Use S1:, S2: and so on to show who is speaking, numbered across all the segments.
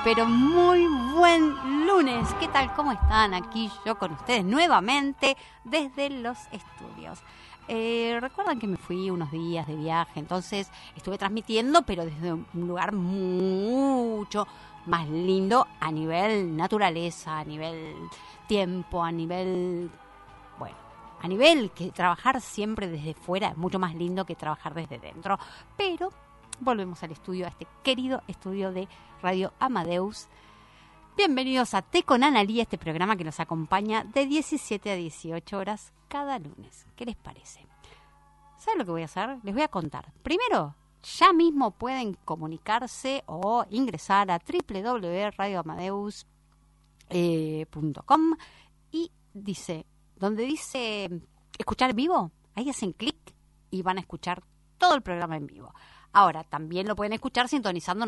S1: pero muy buen lunes. ¿Qué tal? ¿Cómo están? Aquí yo con ustedes nuevamente desde los estudios. Recuerdan que me fui unos días de viaje, entonces estuve transmitiendo, pero desde un lugar mucho más lindo a nivel naturaleza, a nivel tiempo, a nivel... Bueno, a nivel que trabajar siempre desde fuera es mucho más lindo que trabajar desde dentro. Pero volvemos al estudio, a este querido estudio de Radio Amadeus. Bienvenidos a Té con Analía, este programa que nos acompaña de 17 a 18 horas cada lunes. ¿Qué les parece? ¿Saben lo que voy a hacer? Les voy a contar. Primero, ya mismo pueden comunicarse o ingresar a www.radioamadeus.com y donde dice escuchar vivo, ahí hacen clic y van a escuchar todo el programa en vivo. Ahora, también lo pueden escuchar sintonizando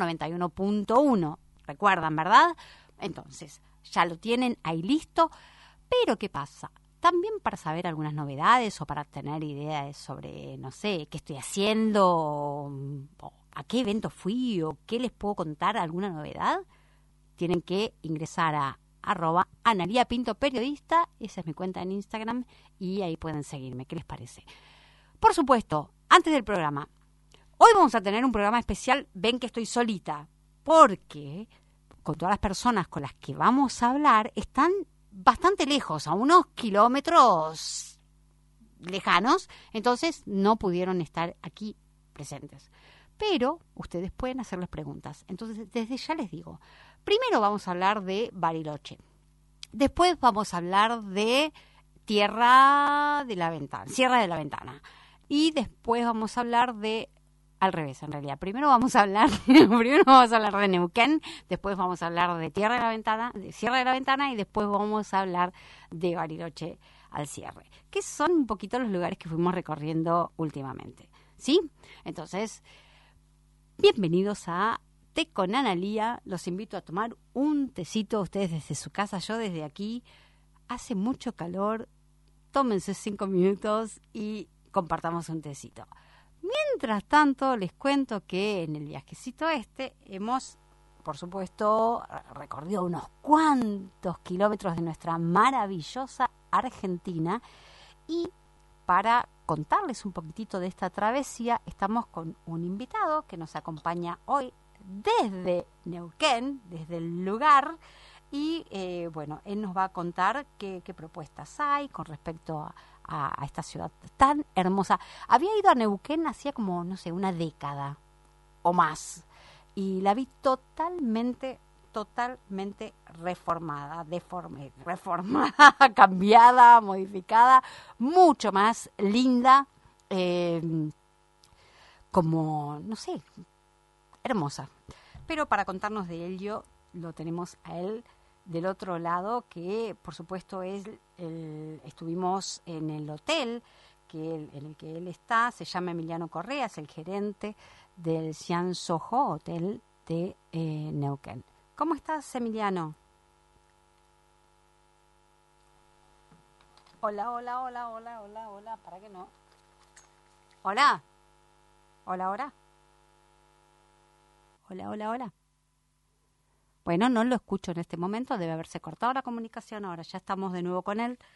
S1: 91.1. Recuerdan, ¿verdad? Entonces, ya lo tienen ahí listo. Pero, ¿qué pasa? También para saber algunas novedades o para tener ideas sobre, no sé, qué estoy haciendo, o a qué evento fui o qué les puedo contar, alguna novedad, tienen que ingresar a @AnaliaPintoPeriodista, esa es mi cuenta en Instagram, y ahí pueden seguirme. ¿Qué les parece? Por supuesto, antes del programa, hoy vamos a tener un programa especial. Ven que estoy solita, porque con todas las personas con las que vamos a hablar están bastante lejos, a unos kilómetros lejanos, entonces no pudieron estar aquí presentes. Pero ustedes pueden hacerles preguntas. Entonces, desde ya les digo, primero vamos a hablar de Bariloche. Después vamos a hablar de Sierra de la Ventana. Y después vamos a hablar de... Al revés, en realidad. Primero vamos a hablar de Neuquén, después vamos a hablar de Sierra de la Ventana y después vamos a hablar de Bariloche al cierre, que son un poquito los lugares que fuimos recorriendo últimamente. ¿Sí? Entonces, bienvenidos a Té con Analía. Los invito a tomar un tecito, ustedes desde su casa, yo desde aquí. Hace mucho calor, tómense 5 minutos y compartamos un tecito. Mientras tanto, les cuento que en el viajecito hemos, por supuesto, recorrido unos cuantos kilómetros de nuestra maravillosa Argentina. Y para contarles un poquitito de esta travesía, estamos con un invitado que nos acompaña hoy desde Neuquén, desde el lugar. Y bueno, él nos va a contar qué propuestas hay con respecto a esta ciudad tan hermosa. Había ido a Neuquén hacía como, no sé, una década o más. Y la vi totalmente reformada, cambiada, modificada, mucho más linda, como, no sé, hermosa. Pero para contarnos de ello, lo tenemos a él del otro lado, que por supuesto estuvimos en el hotel en el que él está. Se llama Emiliano Correa, es el gerente del Xian Soho Hotel de Neuquén. ¿Cómo estás, Emiliano? Hola, ¿para qué no? Hola. Hola. Bueno, no lo escucho en este momento, debe haberse cortado la comunicación, ahora ya estamos de nuevo con él.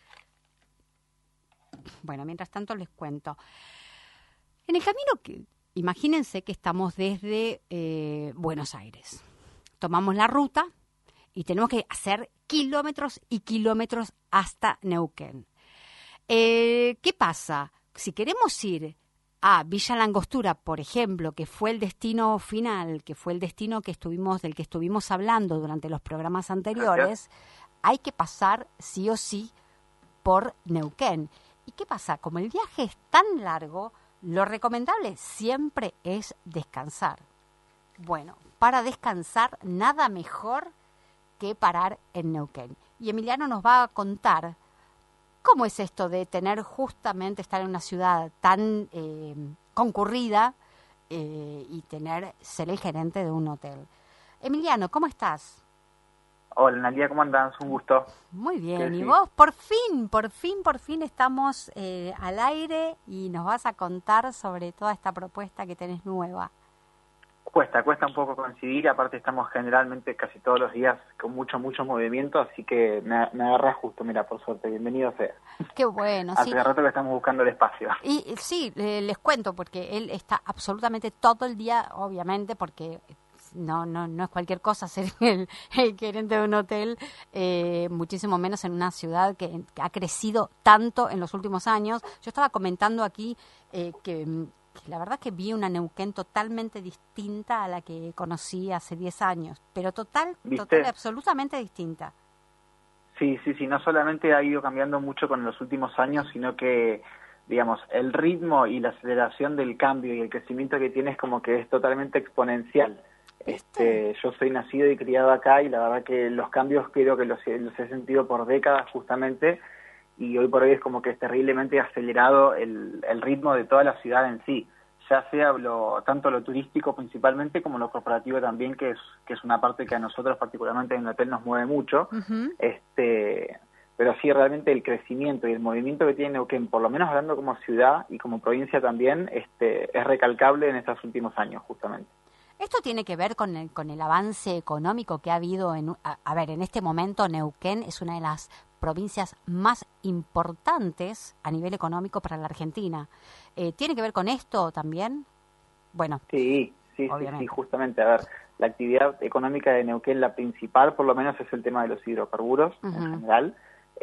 S1: Bueno, mientras tanto les cuento. En el camino, imagínense que estamos desde Buenos Aires. Tomamos la ruta y tenemos que hacer kilómetros y kilómetros hasta Neuquén. ¿Qué pasa? Si queremos ir a Villa La Angostura, por ejemplo, que fue el destino final, que fue el destino del que estuvimos hablando durante los programas anteriores, hay que pasar sí o sí por Neuquén. ¿Y qué pasa? Como el viaje es tan largo, lo recomendable siempre es descansar. Bueno, para descansar, nada mejor que parar en Neuquén. Y Emiliano nos va a contar cómo es esto de estar en una ciudad tan concurrida y ser el gerente de un hotel. Emiliano, ¿cómo estás?
S2: Hola, Analía, ¿cómo andás? Un gusto.
S1: Muy bien, ¿y vos? Por fin estamos al aire y nos vas a contar sobre toda esta propuesta que tenés nueva.
S2: Cuesta un poco coincidir, aparte estamos generalmente casi todos los días con mucho movimiento, así que me agarrás justo, mira, por suerte, bienvenido sea.
S1: Qué bueno, sí.
S2: Hace rato que estamos buscando el espacio.
S1: Y sí, les cuento, porque él está absolutamente todo el día, obviamente, porque no es cualquier cosa ser el gerente de un hotel, muchísimo menos en una ciudad que ha crecido tanto en los últimos años. Yo estaba comentando aquí que la verdad que vi una Neuquén totalmente distinta a la que conocí hace 10 años, pero total y absolutamente distinta.
S2: Sí, no solamente ha ido cambiando mucho con los últimos años, sino que, digamos, el ritmo y la aceleración del cambio y el crecimiento que tiene es como que es totalmente exponencial. Yo soy nacido y criado acá y la verdad que los cambios creo que los he sentido por décadas justamente, y hoy por hoy es como que es terriblemente acelerado el ritmo de toda la ciudad en sí, ya sea tanto lo turístico principalmente como lo corporativo también, que es una parte que a nosotros particularmente en el hotel nos mueve mucho.
S1: Uh-huh.
S2: Pero sí, realmente el crecimiento y el movimiento que tiene Neuquén, por lo menos hablando como ciudad y como provincia también, es recalcable en estos últimos años justamente.
S1: Esto tiene que ver con el avance económico que ha habido. En este momento Neuquén es una de las provincias más importantes a nivel económico para la Argentina. ¿Tiene que ver con esto también? Bueno,
S2: sí, justamente. A ver, la actividad económica de Neuquén, la principal, por lo menos, es el tema de los hidrocarburos en general,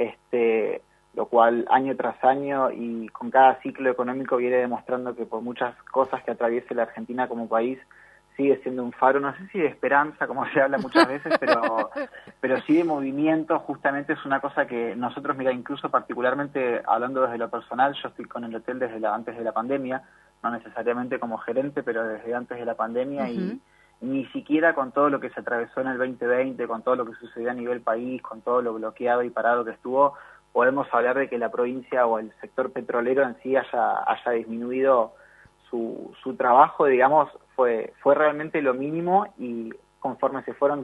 S2: lo cual año tras año y con cada ciclo económico viene demostrando que por muchas cosas que atraviese la Argentina como país, sigue siendo un faro, no sé si de esperanza, como se habla muchas veces, pero sí de movimiento. Justamente es una cosa que nosotros, mira, incluso particularmente hablando desde lo personal, yo estoy con el hotel desde antes de la pandemia, no necesariamente como gerente, pero desde antes de la pandemia. Uh-huh. Y ni siquiera con todo lo que se atravesó en el 2020, con todo lo que sucedió a nivel país, con todo lo bloqueado y parado que estuvo, podemos hablar de que la provincia o el sector petrolero en sí haya disminuido su trabajo, digamos, fue realmente lo mínimo, y conforme se fueron,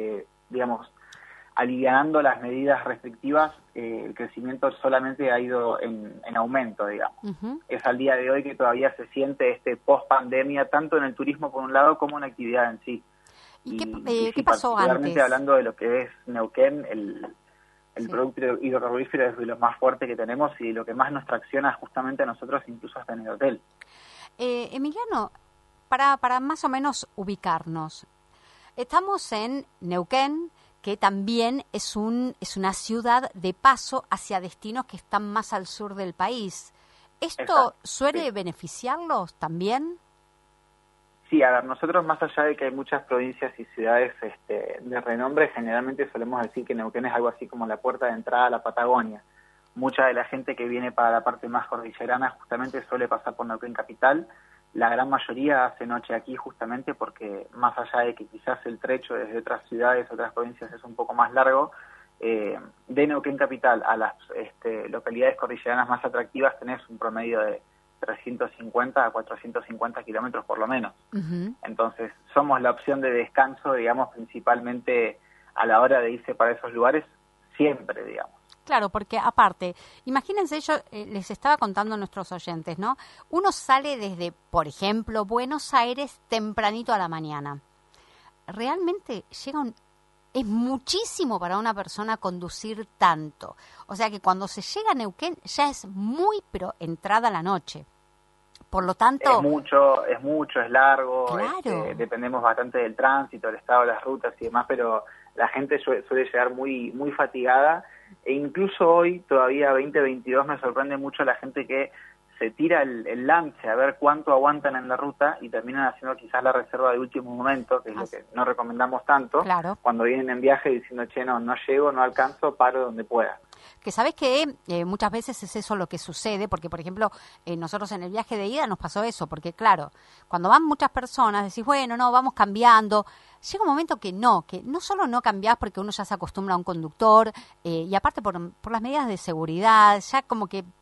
S2: alivianando las medidas restrictivas, el crecimiento solamente ha ido en aumento, digamos. Uh-huh. Es al día de hoy que todavía se siente post-pandemia, tanto en el turismo por un lado como en la actividad en sí.
S1: ¿Qué pasó
S2: particularmente
S1: antes?
S2: Hablando de lo que es Neuquén, el producto hidrocarburífero es de lo más fuerte que tenemos y de lo que más nos tracciona justamente a nosotros, incluso hasta en el hotel.
S1: Emiliano, para más o menos ubicarnos, estamos en Neuquén, que también es una ciudad de paso hacia destinos que están más al sur del país. ¿Esto suele beneficiarlos también?
S2: Sí, a ver, nosotros, más allá de que hay muchas provincias y ciudades de renombre, generalmente solemos decir que Neuquén es algo así como la puerta de entrada a la Patagonia. Mucha de la gente que viene para la parte más cordillerana justamente suele pasar por Neuquén capital. La gran mayoría hace noche aquí justamente porque, más allá de que quizás el trecho desde otras ciudades, otras provincias es un poco más largo, de Neuquén capital a las localidades cordilleranas más atractivas tenés un promedio de 350 a 450 kilómetros por lo menos. Uh-huh. Entonces, somos la opción de descanso, digamos, principalmente a la hora de irse para esos lugares, siempre, digamos.
S1: Claro, porque aparte, imagínense, yo les estaba contando a nuestros oyentes, ¿no? Uno sale desde, por ejemplo, Buenos Aires tempranito a la mañana. Realmente es muchísimo para una persona conducir tanto. O sea que cuando se llega a Neuquén ya es pero entrada la noche. Por lo tanto...
S2: Es mucho, es largo,
S1: claro.
S2: Dependemos bastante del tránsito, del estado de las rutas y demás, pero la gente suele llegar muy fatigada. E incluso hoy, todavía 2022, me sorprende mucho la gente que se tira el lance a ver cuánto aguantan en la ruta y terminan haciendo quizás la reserva de último momento, que es lo que no recomendamos tanto,
S1: claro.
S2: Cuando vienen en viaje diciendo, no llego, no alcanzo, paro donde pueda.
S1: Que sabes que muchas veces es eso lo que sucede, porque por ejemplo nosotros en el viaje de ida nos pasó eso, porque claro, cuando van muchas personas decís, bueno, no, vamos cambiando. Llega un momento que no solo no cambiás porque uno ya se acostumbra a un conductor, y aparte por las medidas de seguridad, ya como que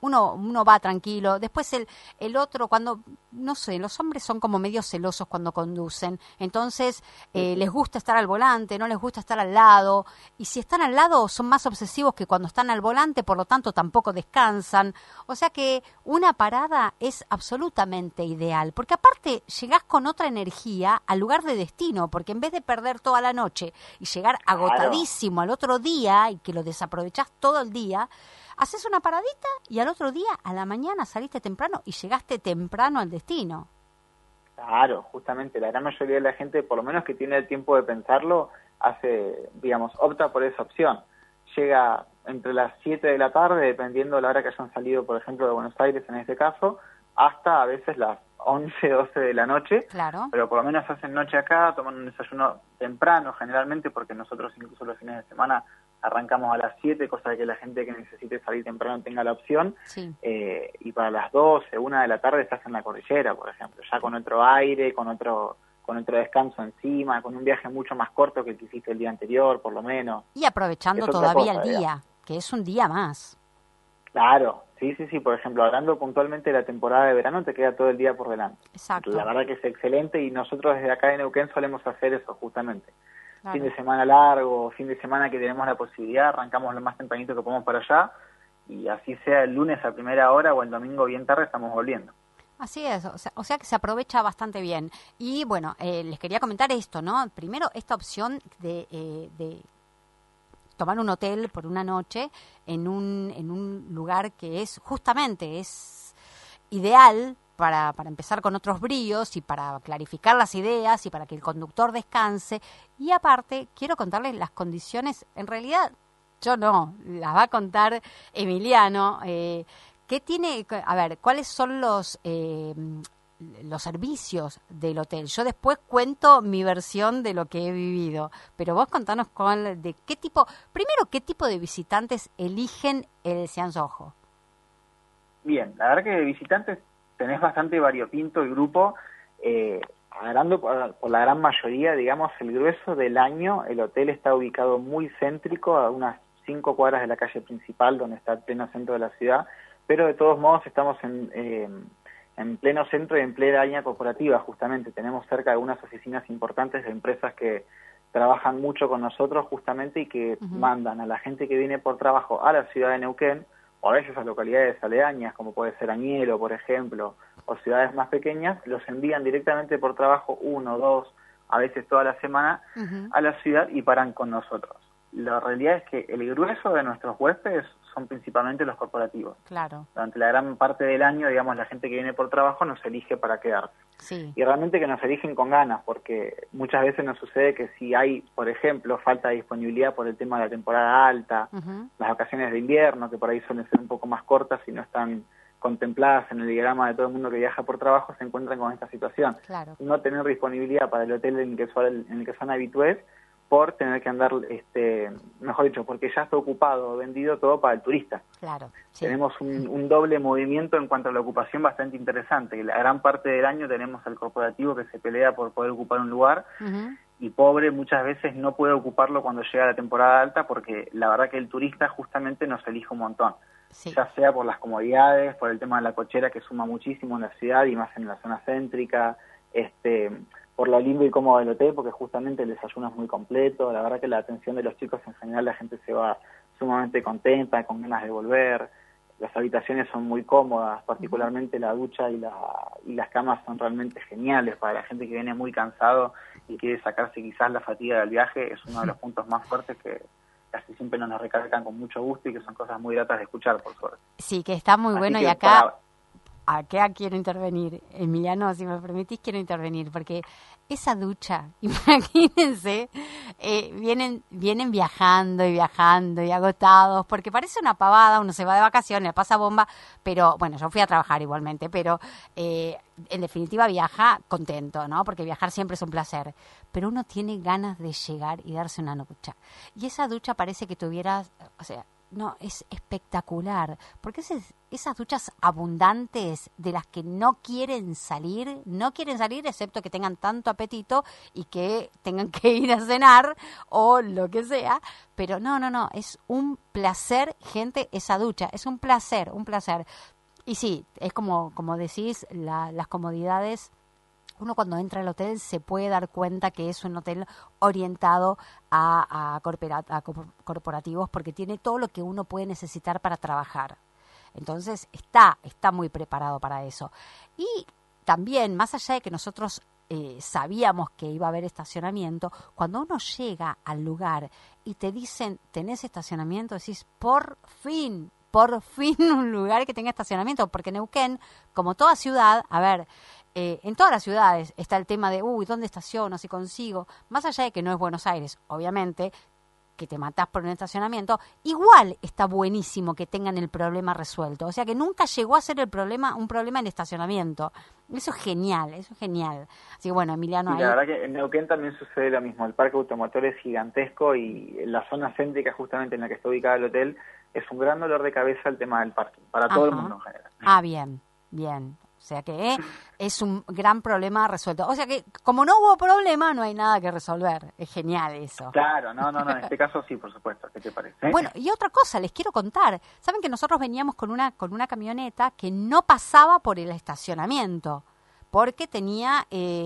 S1: uno va tranquilo. Después el otro, cuando, no sé, los hombres son como medio celosos cuando conducen. Entonces, les gusta estar al volante, no les gusta estar al lado. Y si están al lado, son más obsesivos que cuando están al volante, por lo tanto, tampoco descansan. O sea que una parada es absolutamente ideal. Porque aparte, llegás con otra energía al lugar de destino. Porque en vez de perder toda la noche y llegar agotadísimo al otro día y que lo desaprovechás todo el día, haces una paradita y al otro día, a la mañana, saliste temprano y llegaste temprano al destino.
S2: Claro, justamente la gran mayoría de la gente, por lo menos que tiene el tiempo de pensarlo, opta por esa opción. Llega entre las 7 de la tarde, dependiendo de la hora que hayan salido, por ejemplo, de Buenos Aires en este caso, hasta a veces las 11, 12 de la noche.
S1: Claro.
S2: Pero por lo menos hacen noche acá, toman un desayuno temprano generalmente, porque nosotros incluso los fines de semana arrancamos a las 7, cosa de que la gente que necesite salir temprano tenga la opción.
S1: Sí.
S2: Y para las 12, 1 de la tarde estás en la cordillera, por ejemplo, ya con otro aire, con otro descanso encima, con un viaje mucho más corto que el que hiciste el día anterior, por lo menos.
S1: Y aprovechando todavía el día, que es un día más.
S2: Claro, sí, por ejemplo, hablando puntualmente de la temporada de verano, te queda todo el día por delante.
S1: Exacto.
S2: La verdad que es excelente y nosotros desde acá en Neuquén solemos hacer eso justamente.
S1: Claro.
S2: Fin de semana largo, fin de semana que tenemos la posibilidad, arrancamos lo más tempranito que podemos para allá y así sea el lunes a primera hora o el domingo bien tarde estamos volviendo.
S1: Así es, o sea que se aprovecha bastante bien. Y bueno, les quería comentar esto, ¿no? Primero, esta opción de tomar un hotel por una noche en un lugar que es ideal para empezar con otros bríos y para clarificar las ideas y para que el conductor descanse. Y aparte, quiero contarles las condiciones, en realidad yo no, las va a contar Emiliano. ¿Qué tiene? A ver, ¿cuáles son los servicios del hotel? Yo después cuento mi versión de lo que he vivido, pero vos contanos de qué tipo de visitantes eligen el Sean Soho.
S2: Bien, la verdad que de visitantes tenés bastante variopinto el grupo, agarrando por la gran mayoría, digamos, el grueso del año, el hotel está ubicado muy céntrico, a unas 5 cuadras de la calle principal, donde está el pleno centro de la ciudad, pero de todos modos estamos en pleno centro y en plena área corporativa, justamente. Tenemos cerca de unas oficinas importantes de empresas que trabajan mucho con nosotros justamente y que mandan a la gente que viene por trabajo a la ciudad de Neuquén, o a veces a localidades aledañas, como puede ser Añelo, por ejemplo, o ciudades más pequeñas, los envían directamente por trabajo 1, 2, a veces toda la semana, a la ciudad y paran con nosotros. La realidad es que el grueso de nuestros huéspedes son principalmente los corporativos.
S1: Claro.
S2: Durante la gran parte del año, digamos, la gente que viene por trabajo nos elige para quedarse.
S1: Sí.
S2: Y realmente que nos eligen con ganas, porque muchas veces nos sucede que si hay, por ejemplo, falta de disponibilidad por el tema de la temporada alta, las vacaciones de invierno, que por ahí suelen ser un poco más cortas y no están contempladas en el diagrama de todo el mundo que viaja por trabajo, se encuentran con esta situación.
S1: Claro.
S2: No tener disponibilidad para el hotel en el que son habitués, por tener que andar, mejor dicho, porque ya está ocupado o vendido todo para el turista.
S1: Claro. Sí.
S2: Tenemos un doble movimiento en cuanto a la ocupación bastante interesante. La gran parte del año tenemos al corporativo que se pelea por poder ocupar un lugar y pobre muchas veces no puede ocuparlo cuando llega la temporada alta porque la verdad que el turista justamente nos elige un montón.
S1: Sí.
S2: Ya sea por las comodidades, por el tema de la cochera que suma muchísimo en la ciudad y más en la zona céntrica, por lo lindo y cómodo del hotel, porque justamente el desayuno es muy completo, la verdad que la atención de los chicos en general, la gente se va sumamente contenta, con ganas de volver, las habitaciones son muy cómodas, particularmente la ducha y las camas son realmente geniales para la gente que viene muy cansado y quiere sacarse quizás la fatiga del viaje, es uno de los puntos más fuertes que casi siempre nos recargan con mucho gusto y que son cosas muy gratas de escuchar, por suerte.
S1: Sí, que está muy bueno y acá... Acá quiero intervenir, Emiliano, si me permitís, quiero intervenir, porque esa ducha, imagínense, vienen viajando y agotados, porque parece una pavada, uno se va de vacaciones, pasa bomba, pero bueno, yo fui a trabajar igualmente, pero en definitiva viaja contento, ¿no? Porque viajar siempre es un placer, pero uno tiene ganas de llegar y darse una ducha. Y esa ducha parece que tuvieras, o sea, no, es espectacular, porque esas duchas abundantes de las que no quieren salir excepto que tengan tanto apetito y que tengan que ir a cenar o lo que sea, pero no, es un placer, gente, esa ducha, es un placer. Y sí, es como decís, las comodidades. Uno cuando entra al hotel se puede dar cuenta que es un hotel orientado a corporativos porque tiene todo lo que uno puede necesitar para trabajar. Entonces está muy preparado para eso. Y también, más allá de que nosotros sabíamos que iba a haber estacionamiento, cuando uno llega al lugar y te dicen, ¿tenés estacionamiento? Decís, por fin un lugar que tenga estacionamiento, porque Neuquén, como toda ciudad, a ver, en todas las ciudades está el tema de, ¿dónde estaciono? Si consigo, más allá de que no es Buenos Aires, obviamente, que te matás por un estacionamiento, igual está buenísimo que tengan el problema resuelto. O sea que nunca llegó a ser un problema el estacionamiento. Eso es genial. Así que bueno, Emiliano,
S2: y la verdad que en Neuquén también sucede lo mismo. El parque automotor es gigantesco y la zona céntrica justamente en la que está ubicado el hotel es un gran dolor de cabeza el tema del parking, para todo el mundo en general.
S1: Bien. O sea que es un gran problema resuelto. O sea que como no hubo problema, no hay nada que resolver. Es genial eso.
S2: Claro, no, en este caso sí, por supuesto. ¿Qué te parece?
S1: Bueno, y otra cosa, les quiero contar. Saben que nosotros veníamos con una camioneta que no pasaba por el estacionamiento, porque tenía,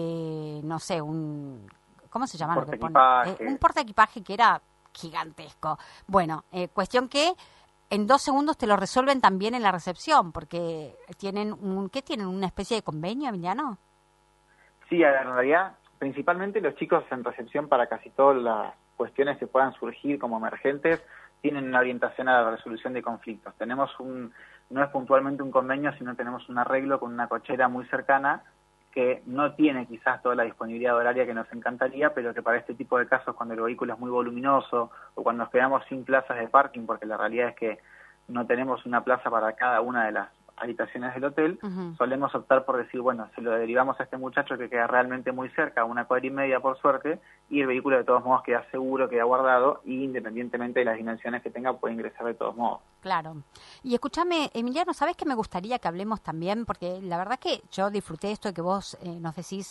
S1: no sé, ¿cómo se llama lo que pone? Un portaequipaje que era gigantesco. Bueno, cuestión que en 2 segundos te lo resuelven también en la recepción, porque tienen una especie de convenio, Emiliano.
S2: Sí, en realidad, principalmente los chicos en recepción, para casi todas las cuestiones que puedan surgir como emergentes, tienen una orientación a la resolución de conflictos. Tenemos no es puntualmente un convenio, sino tenemos un arreglo con una cochera muy cercana que no tiene quizás toda la disponibilidad horaria que nos encantaría, pero que para este tipo de casos, cuando el vehículo es muy voluminoso o cuando nos quedamos sin plazas de parking, porque la realidad es que no tenemos una plaza para cada una de las habitaciones del hotel, solemos optar por decir, bueno, se lo derivamos a este muchacho que queda realmente muy cerca, 1,5 cuadras por suerte, y el vehículo de todos modos queda seguro, queda guardado, y independientemente de las dimensiones que tenga, puede ingresar de todos modos.
S1: Claro. Y escúchame, Emiliano, ¿sabés que me gustaría que hablemos también? Porque la verdad que yo disfruté esto de que vos nos decís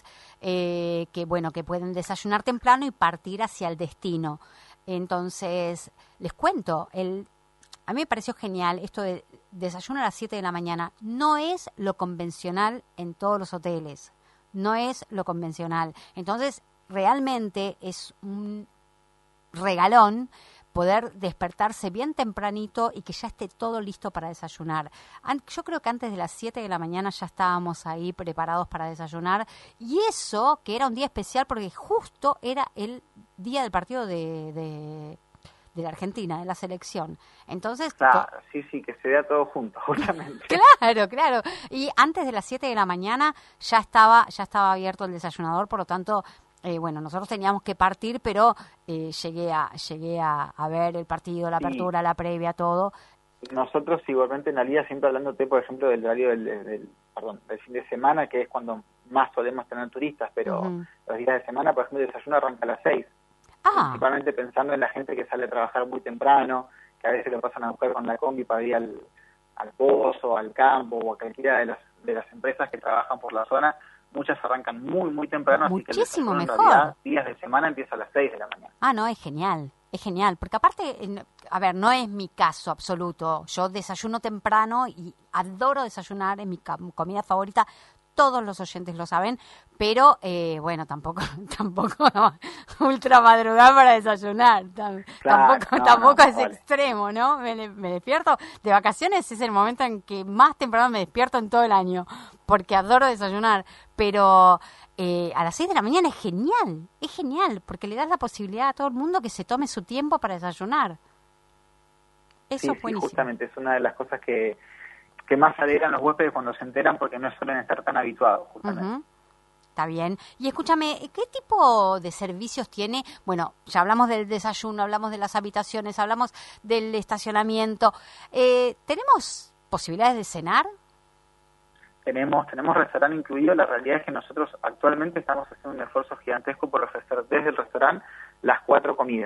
S1: que pueden desayunar temprano y partir hacia el destino. Entonces, les cuento, a mí me pareció genial esto de desayuno a las 7 de la mañana. No es lo convencional en todos los hoteles. No es lo convencional. Entonces, realmente es un regalón poder despertarse bien tempranito y que ya esté todo listo para desayunar. Yo creo que antes de las 7 de la mañana ya estábamos ahí preparados para desayunar. Y eso, que era un día especial porque justo era el día del partido de la Argentina, de la selección. Entonces,
S2: claro, sí, que se vea todo junto, justamente.
S1: Claro. Y antes de las 7 de la mañana ya estaba abierto el desayunador, por lo tanto, nosotros teníamos que partir, pero llegué a ver el partido, la apertura, la previa, todo.
S2: Nosotros igualmente en la liga, siempre hablándote, por ejemplo, del horario del fin de semana, que es cuando más solemos tener turistas, pero los días de semana, por ejemplo, el desayuno arranca a las 6. Principalmente pensando en la gente que sale a trabajar muy temprano, que a veces lo pasan a buscar con la combi para ir al pozo, al campo o a cualquiera de las empresas que trabajan por la zona. Muchas arrancan muy, muy temprano.
S1: Muchísimo
S2: así que
S1: mejor.
S2: En realidad, días de semana empieza a las 6 de la mañana.
S1: No, es genial, porque aparte, no es mi caso absoluto. Yo desayuno temprano y adoro desayunar, es mi comida favorita. Todos los oyentes lo saben, pero tampoco ultra madrugada para desayunar. Tampoco es extremo, ¿no? Me despierto de vacaciones, es el momento en que más temprano me despierto en todo el año, porque adoro desayunar. Pero a las 6 de la mañana es genial, porque le das la posibilidad a todo el mundo que se tome su tiempo para desayunar. Eso es buenísimo.
S2: Sí, justamente, es una de las cosas que más alegran los huéspedes cuando se enteran, porque no suelen estar tan habituados, justamente.
S1: Está bien. Y escúchame, ¿qué tipo de servicios tiene? Bueno, ya hablamos del desayuno, hablamos de las habitaciones, hablamos del estacionamiento. ¿Tenemos posibilidades de cenar?
S2: Tenemos restaurante incluido. La realidad es que nosotros actualmente estamos haciendo un esfuerzo gigantesco por ofrecer desde el restaurante las 4 comidas.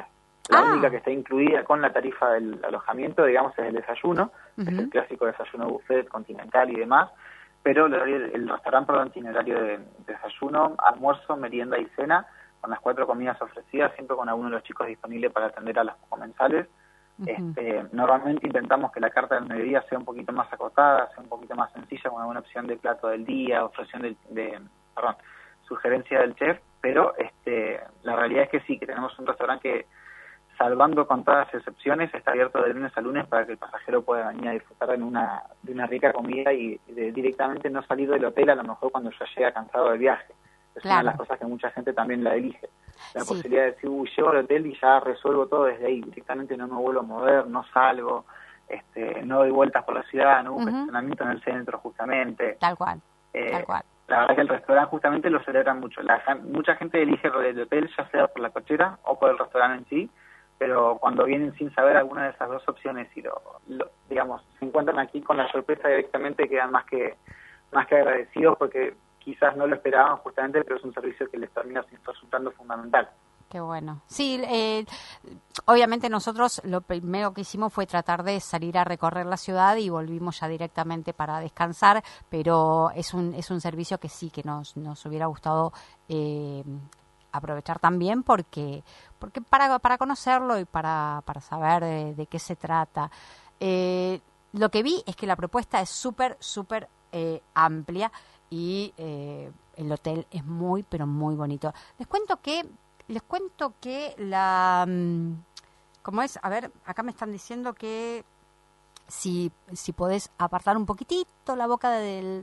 S2: La única que está incluida con la tarifa del alojamiento, digamos, es el desayuno, es el clásico desayuno buffet, continental y demás, pero el restaurante, perdón, tiene horario de desayuno, almuerzo, merienda y cena, con las 4 comidas ofrecidas, siempre con alguno de los chicos disponibles para atender a los comensales. Normalmente intentamos que la carta del mediodía sea un poquito más acotada, sea un poquito más sencilla, con alguna opción de plato del día, opción sugerencia del chef, pero la realidad es que sí, que tenemos un restaurante que, salvando con todas las excepciones, está abierto de lunes a lunes para que el pasajero pueda venir a disfrutar de una rica comida y directamente no salir del hotel a lo mejor cuando ya llega cansado del viaje. Es una de las cosas que mucha gente también la elige. La posibilidad de decir, llego al hotel y ya resuelvo todo desde ahí, directamente no me vuelvo a mover, no salgo, no doy vueltas por la ciudad, no busco estacionamiento en el centro justamente.
S1: Tal cual.
S2: La verdad que el restaurante justamente lo celebra mucho. Mucha gente elige el hotel, ya sea por la cochera o por el restaurante en sí, pero cuando vienen sin saber alguna de esas dos opciones y digamos, se encuentran aquí con la sorpresa directamente, quedan más que agradecidos porque quizás no lo esperaban justamente, pero es un servicio que les termina resultando fundamental.
S1: Qué bueno. Sí, obviamente nosotros lo primero que hicimos fue tratar de salir a recorrer la ciudad y volvimos ya directamente para descansar, pero es un servicio que sí, que nos hubiera gustado aprovechar también porque para conocerlo y para saber de qué se trata. Lo que vi es que la propuesta es súper amplia y el hotel es muy, pero muy bonito. Les cuento que ¿cómo es? A ver, acá me están diciendo que si podés apartar un poquitito la boca del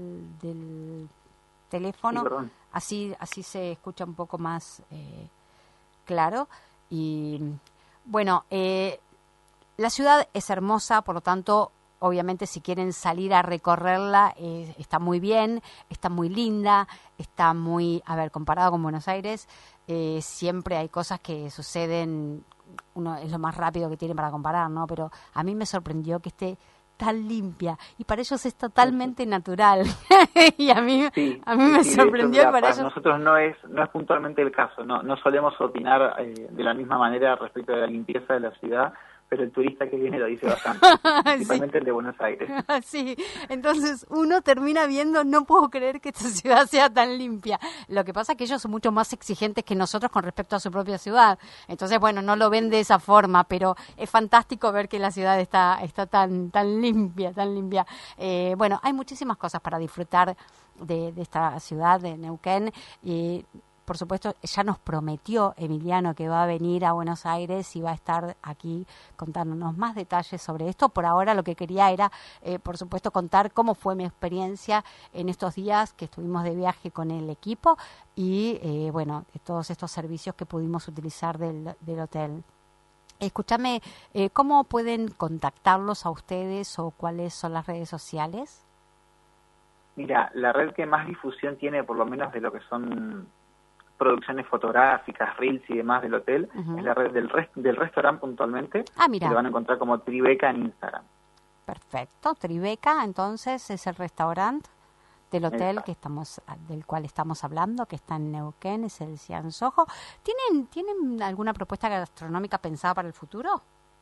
S1: teléfono, sí, así se escucha un poco más claro. Y bueno, la ciudad es hermosa, por lo tanto, obviamente si quieren salir a recorrerla, está muy bien, está muy linda, está muy, comparado con Buenos Aires, siempre hay cosas que suceden, uno es lo más rápido que tiene para comparar, ¿no? Pero a mí me sorprendió que esté tan limpia y para ellos es totalmente natural y a mí me sorprendió.
S2: Hecho, para nosotros no es puntualmente el caso, no solemos opinar de la misma manera respecto de la limpieza de la ciudad, pero el turista que viene lo dice bastante, principalmente el de Buenos Aires.
S1: Sí, entonces uno termina viendo, no puedo creer que esta ciudad sea tan limpia. Lo que pasa es que ellos son mucho más exigentes que nosotros con respecto a su propia ciudad. Entonces, bueno, no lo ven de esa forma, pero es fantástico ver que la ciudad está tan limpia, tan limpia. Bueno, hay muchísimas cosas para disfrutar de esta ciudad, de Neuquén, y por supuesto, ya nos prometió Emiliano que va a venir a Buenos Aires y va a estar aquí contándonos más detalles sobre esto. Por ahora lo que quería era, por supuesto, contar cómo fue mi experiencia en estos días que estuvimos de viaje con el equipo y, bueno, de todos estos servicios que pudimos utilizar del hotel. Escúchame, ¿cómo pueden contactarlos a ustedes o cuáles son las redes sociales?
S2: Mira, la red que más difusión tiene, por lo menos de lo que son producciones fotográficas, reels y demás del hotel, es la red del restaurante puntualmente, que lo van a encontrar como Tribeca en Instagram.
S1: Perfecto, Tribeca entonces es el restaurante del hotel del cual estamos hablando, que está en Neuquén, es el Cian Soho. ¿Tienen alguna propuesta gastronómica pensada para el futuro?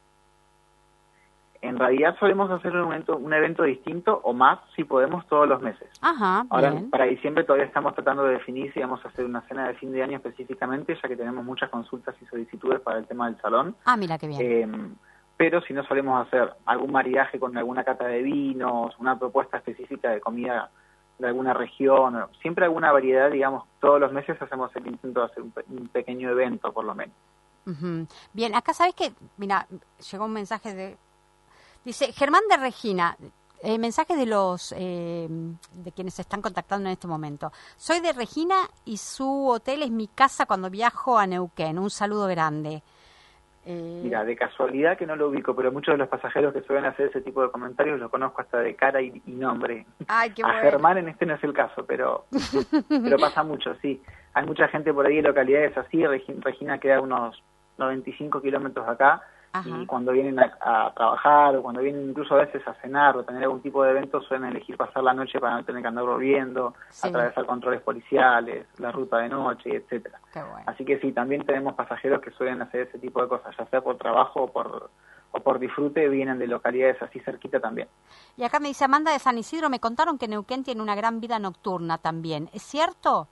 S2: En realidad solemos hacer un evento distinto o más si podemos todos los meses.
S1: Ajá,
S2: ahora
S1: bien.
S2: Para diciembre todavía estamos tratando de definir si vamos a hacer una cena de fin de año específicamente, ya que tenemos muchas consultas y solicitudes para el tema del salón.
S1: Mira qué bien.
S2: Pero si no solemos hacer algún maridaje con alguna cata de vinos, una propuesta específica de comida de alguna región, siempre alguna variedad, digamos, todos los meses hacemos el intento de hacer un pequeño evento por lo menos.
S1: Uh-huh. Bien, acá sabes que, mira, llegó un mensaje dice Germán de Regina, mensaje de de quienes se están contactando en este momento. Soy de Regina y su hotel es mi casa cuando viajo a Neuquén. Un saludo grande.
S2: Mira, de casualidad que no lo ubico, pero muchos de los pasajeros que suelen hacer ese tipo de comentarios los conozco hasta de cara y nombre.
S1: Ay, qué bueno.
S2: A Germán en este no es el caso, pero pasa mucho, sí. Hay mucha gente por ahí en localidades así. Regina queda a unos 95 kilómetros de acá.
S1: Ajá.
S2: Y cuando vienen a trabajar o cuando vienen incluso a veces a cenar o tener algún tipo de evento suelen elegir pasar la noche para no tener que andar volviendo,
S1: Sí.
S2: atravesar controles policiales, la ruta de noche, etcétera.
S1: Qué bueno.
S2: Así que sí, también tenemos pasajeros que suelen hacer ese tipo de cosas, ya sea por trabajo o por disfrute, vienen de localidades así cerquita también.
S1: Y acá me dice Amanda de San Isidro, me contaron que Neuquén tiene una gran vida nocturna también. ¿Es cierto?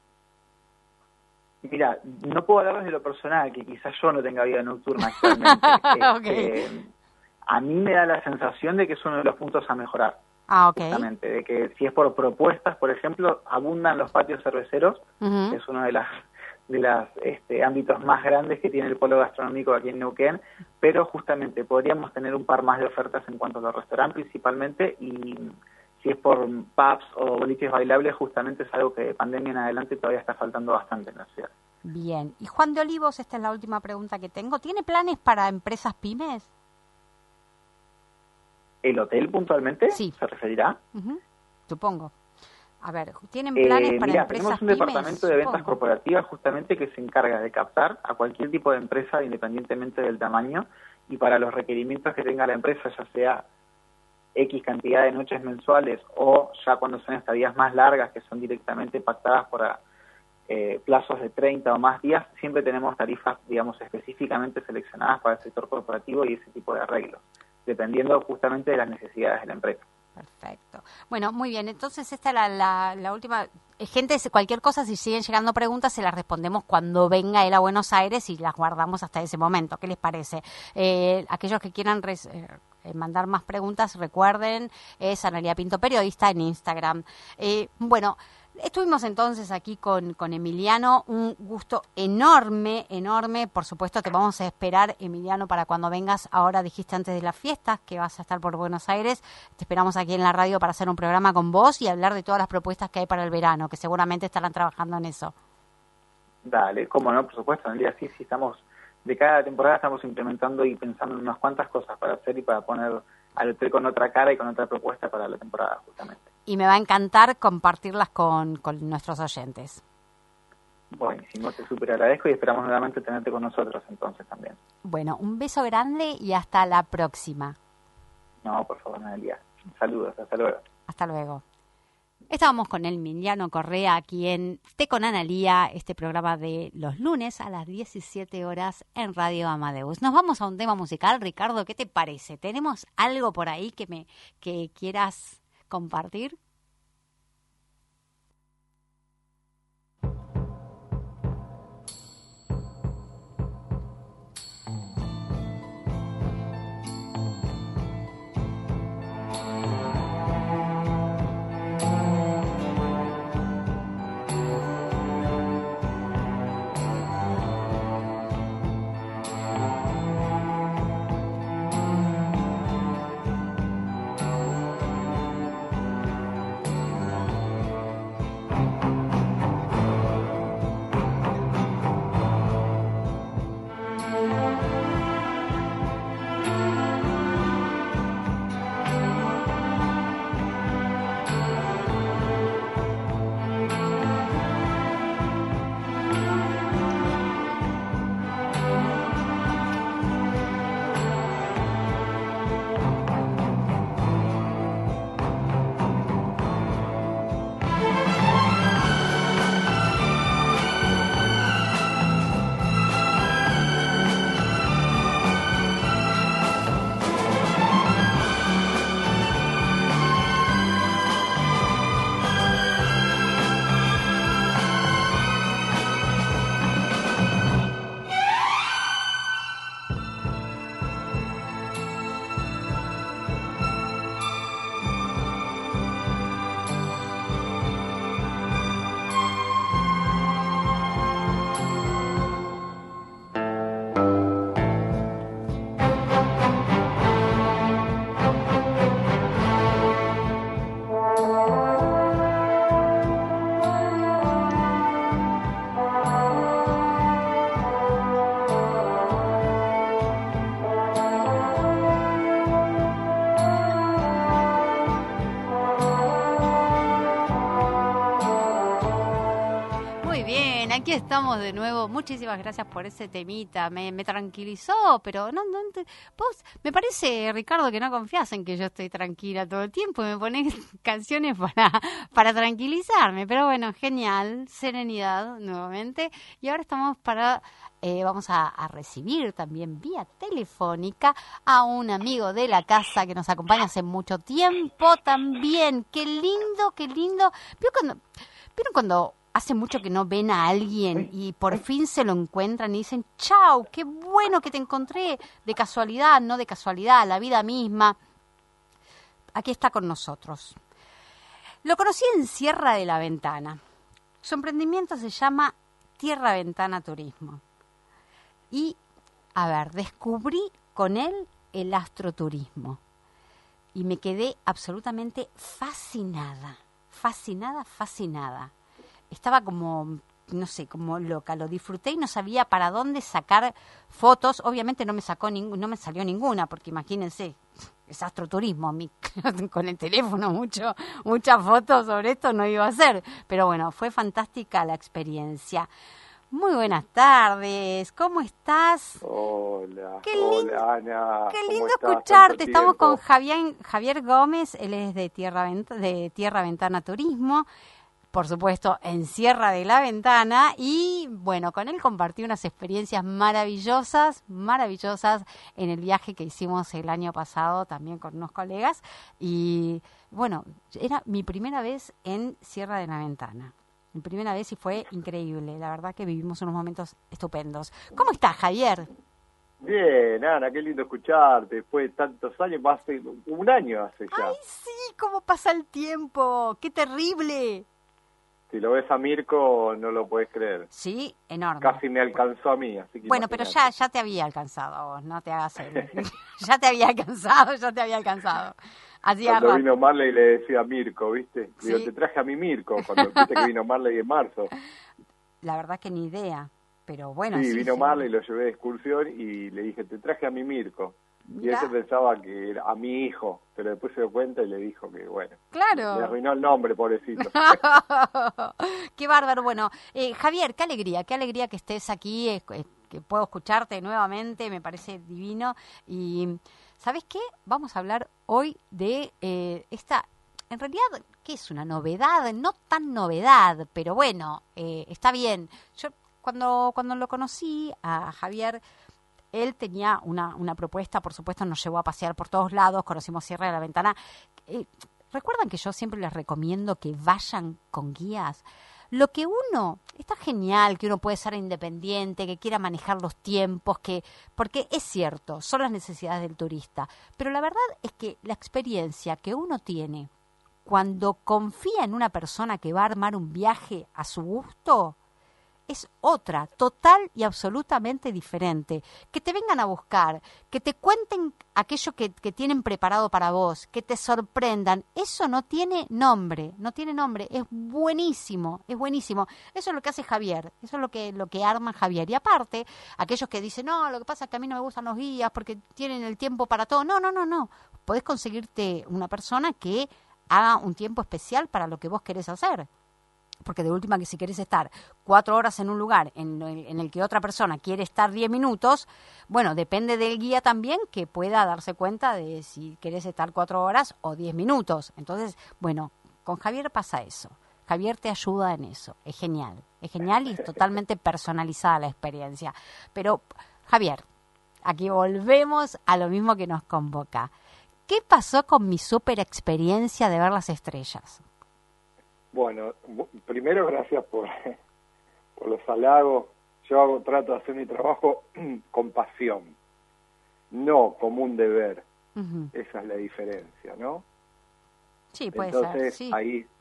S2: Mira, no puedo hablarles de lo personal, que quizás yo no tenga vida nocturna actualmente.
S1: Okay.
S2: A mí me da la sensación de que es uno de los puntos a mejorar.
S1: Ah, ok.
S2: Justamente, de que si es por propuestas, por ejemplo, abundan los patios cerveceros,
S1: Uh-huh.
S2: que es uno de las ámbitos más grandes que tiene el polo gastronómico aquí en Neuquén, pero justamente podríamos tener un par más de ofertas en cuanto a los restaurantes principalmente, y si es por pubs o boliches bailables, justamente es algo que de pandemia en adelante todavía está faltando bastante en la ciudad.
S1: Bien. Y Juan de Olivos, esta es la última pregunta que tengo. ¿Tiene planes para empresas pymes?
S2: ¿El hotel puntualmente
S1: Sí.
S2: se referirá?
S1: Uh-huh. Supongo. A ver, ¿tienen planes para
S2: mira,
S1: empresas
S2: tenemos un
S1: pymes?
S2: departamento de ventas
S1: Supongo.
S2: corporativas justamente que se encarga de captar a cualquier tipo de empresa independientemente del tamaño y para los requerimientos que tenga la empresa, ya sea X cantidad de noches mensuales o ya cuando son estadías más largas que son directamente pactadas por plazos de 30 o más días, siempre tenemos tarifas, digamos, específicamente seleccionadas para el sector corporativo y ese tipo de arreglos, dependiendo justamente de las necesidades de la empresa.
S1: Perfecto. Bueno, muy bien. Entonces esta es la última. Gente, cualquier cosa, si siguen llegando preguntas, se las respondemos cuando venga él a Buenos Aires y las guardamos hasta ese momento. ¿Qué les parece? Aquellos que quieran mandar más preguntas, recuerden, es Analía Pinto Periodista en Instagram. Bueno, estuvimos entonces aquí con Emiliano, un gusto enorme, enorme. Por supuesto te vamos a esperar, Emiliano, para cuando vengas. Ahora dijiste antes de las fiestas que vas a estar por Buenos Aires. Te esperamos aquí en la radio para hacer un programa con vos y hablar de todas las propuestas que hay para el verano, que seguramente estarán trabajando en eso.
S2: Dale, cómo no, por supuesto, en el día sí estamos, de cada temporada estamos implementando y pensando en unas cuantas cosas para hacer y para poner al hotel con otra cara y con otra propuesta para la temporada, justamente.
S1: Y me va a encantar compartirlas con nuestros oyentes.
S2: Buenísimo, te súper agradezco y esperamos nuevamente tenerte con nosotros entonces también.
S1: Bueno, un beso grande y hasta la próxima.
S2: No, por favor, Analia. Saludos, hasta luego.
S1: Hasta luego. Estábamos con Emiliano Correa aquí en Té con Analía, este programa de los lunes a las 17 horas en Radio Amadeus. Nos vamos a un tema musical, Ricardo, ¿qué te parece? ¿Tenemos algo por ahí que quieras compartir? Aquí estamos de nuevo. Muchísimas gracias por ese temita. Me tranquilizó, pero vos, me parece, Ricardo, que no confías en que yo estoy tranquila todo el tiempo y me pones canciones para tranquilizarme. Pero bueno, genial, serenidad nuevamente. Y ahora estamos vamos a recibir también vía telefónica a un amigo de la casa que nos acompaña hace mucho tiempo también. Qué lindo, qué lindo. ¿Vieron cuando hace mucho que no ven a alguien y por fin se lo encuentran y dicen, chau, qué bueno que te encontré, de casualidad, no de casualidad, la vida misma? Aquí está con nosotros. Lo conocí en Sierra de la Ventana. Su emprendimiento se llama Tierra Ventana Turismo. Y, descubrí con él el astroturismo. Y me quedé absolutamente fascinada. Estaba como, no sé, como loca. Lo disfruté y no sabía para dónde sacar fotos. Obviamente no me salió ninguna, porque imagínense, es astroturismo. Con el teléfono muchas fotos sobre esto no iba a hacer. Pero bueno, fue fantástica la experiencia. Muy buenas tardes, ¿cómo estás?
S3: Hola,
S1: hola
S3: Ana.
S1: Qué lindo escucharte. Estamos con Javier Gómez, él es de Tierra Ventana Turismo, por supuesto en Sierra de la Ventana, y bueno, con él compartí unas experiencias maravillosas en el viaje que hicimos el año pasado también con unos colegas, y bueno, era mi primera vez en Sierra de la Ventana. Mi primera vez y fue increíble. La verdad que vivimos unos momentos estupendos. ¿Cómo estás, Javier?
S3: Bien, Ana, qué lindo escucharte. Después de tantos años, hace un año hace ya.
S1: ¡Ay, sí! ¿Cómo pasa el tiempo? ¡Qué terrible!
S3: Si lo ves a Mirko, no lo puedes creer.
S1: Sí, enorme.
S3: Casi me alcanzó a mí, así que
S1: bueno,
S3: imagínate.
S1: Pero ya te había alcanzado a vos, no te hagas el... ya te había alcanzado. Así
S3: cuando vino Marley le decía a Mirko, ¿viste?
S1: ¿Sí?
S3: Digo, te traje a mi Mirko, cuando viste que vino Marley en marzo.
S1: La verdad que ni idea, pero bueno.
S3: Sí, vino Marley, lo llevé de excursión y le dije, te traje a mi Mirko. Y él se pensaba que era a mi hijo, pero después se dio cuenta y le dijo que, bueno,
S1: claro,
S3: le arruinó el nombre, pobrecito.
S1: Qué bárbaro. Bueno, Javier, qué alegría que estés aquí, que puedo escucharte nuevamente, me parece divino. Y, ¿sabes qué? Vamos a hablar hoy de esta, en realidad, ¿qué es una novedad? No tan novedad, pero bueno, está bien. Yo cuando lo conocí a Javier, él tenía una propuesta, por supuesto, nos llevó a pasear por todos lados, conocimos Sierra de la Ventana. ¿Recuerdan que yo siempre les recomiendo que vayan con guías? Lo que está genial que uno puede ser independiente, que quiera manejar los tiempos, porque es cierto, son las necesidades del turista. Pero la verdad es que la experiencia que uno tiene cuando confía en una persona que va a armar un viaje a su gusto, es otra, total y absolutamente diferente. Que te vengan a buscar, que te cuenten aquello que tienen preparado para vos, que te sorprendan. Eso no tiene nombre, es buenísimo. Eso es lo que hace Javier, eso es lo que arma Javier. Y aparte, aquellos que dicen, no, lo que pasa es que a mí no me gustan los guías porque tienen el tiempo para todo. No. Podés conseguirte una persona que haga un tiempo especial para lo que vos querés hacer. Porque de última, que si querés estar 4 horas en un lugar en el que otra persona quiere estar 10 minutos, bueno, depende del guía también que pueda darse cuenta de si querés estar 4 horas o 10 minutos. Entonces, bueno, con Javier pasa eso. Javier te ayuda en eso. Es genial y es totalmente personalizada la experiencia. Pero, Javier, aquí volvemos a lo mismo que nos convoca. ¿Qué pasó con mi super experiencia de ver las estrellas?
S3: Bueno, primero gracias por los halagos. Yo trato de hacer mi trabajo con pasión, no como un deber. Uh-huh. Esa es la diferencia, ¿no?
S1: Sí, puede
S3: Entonces,
S1: ser. Sí.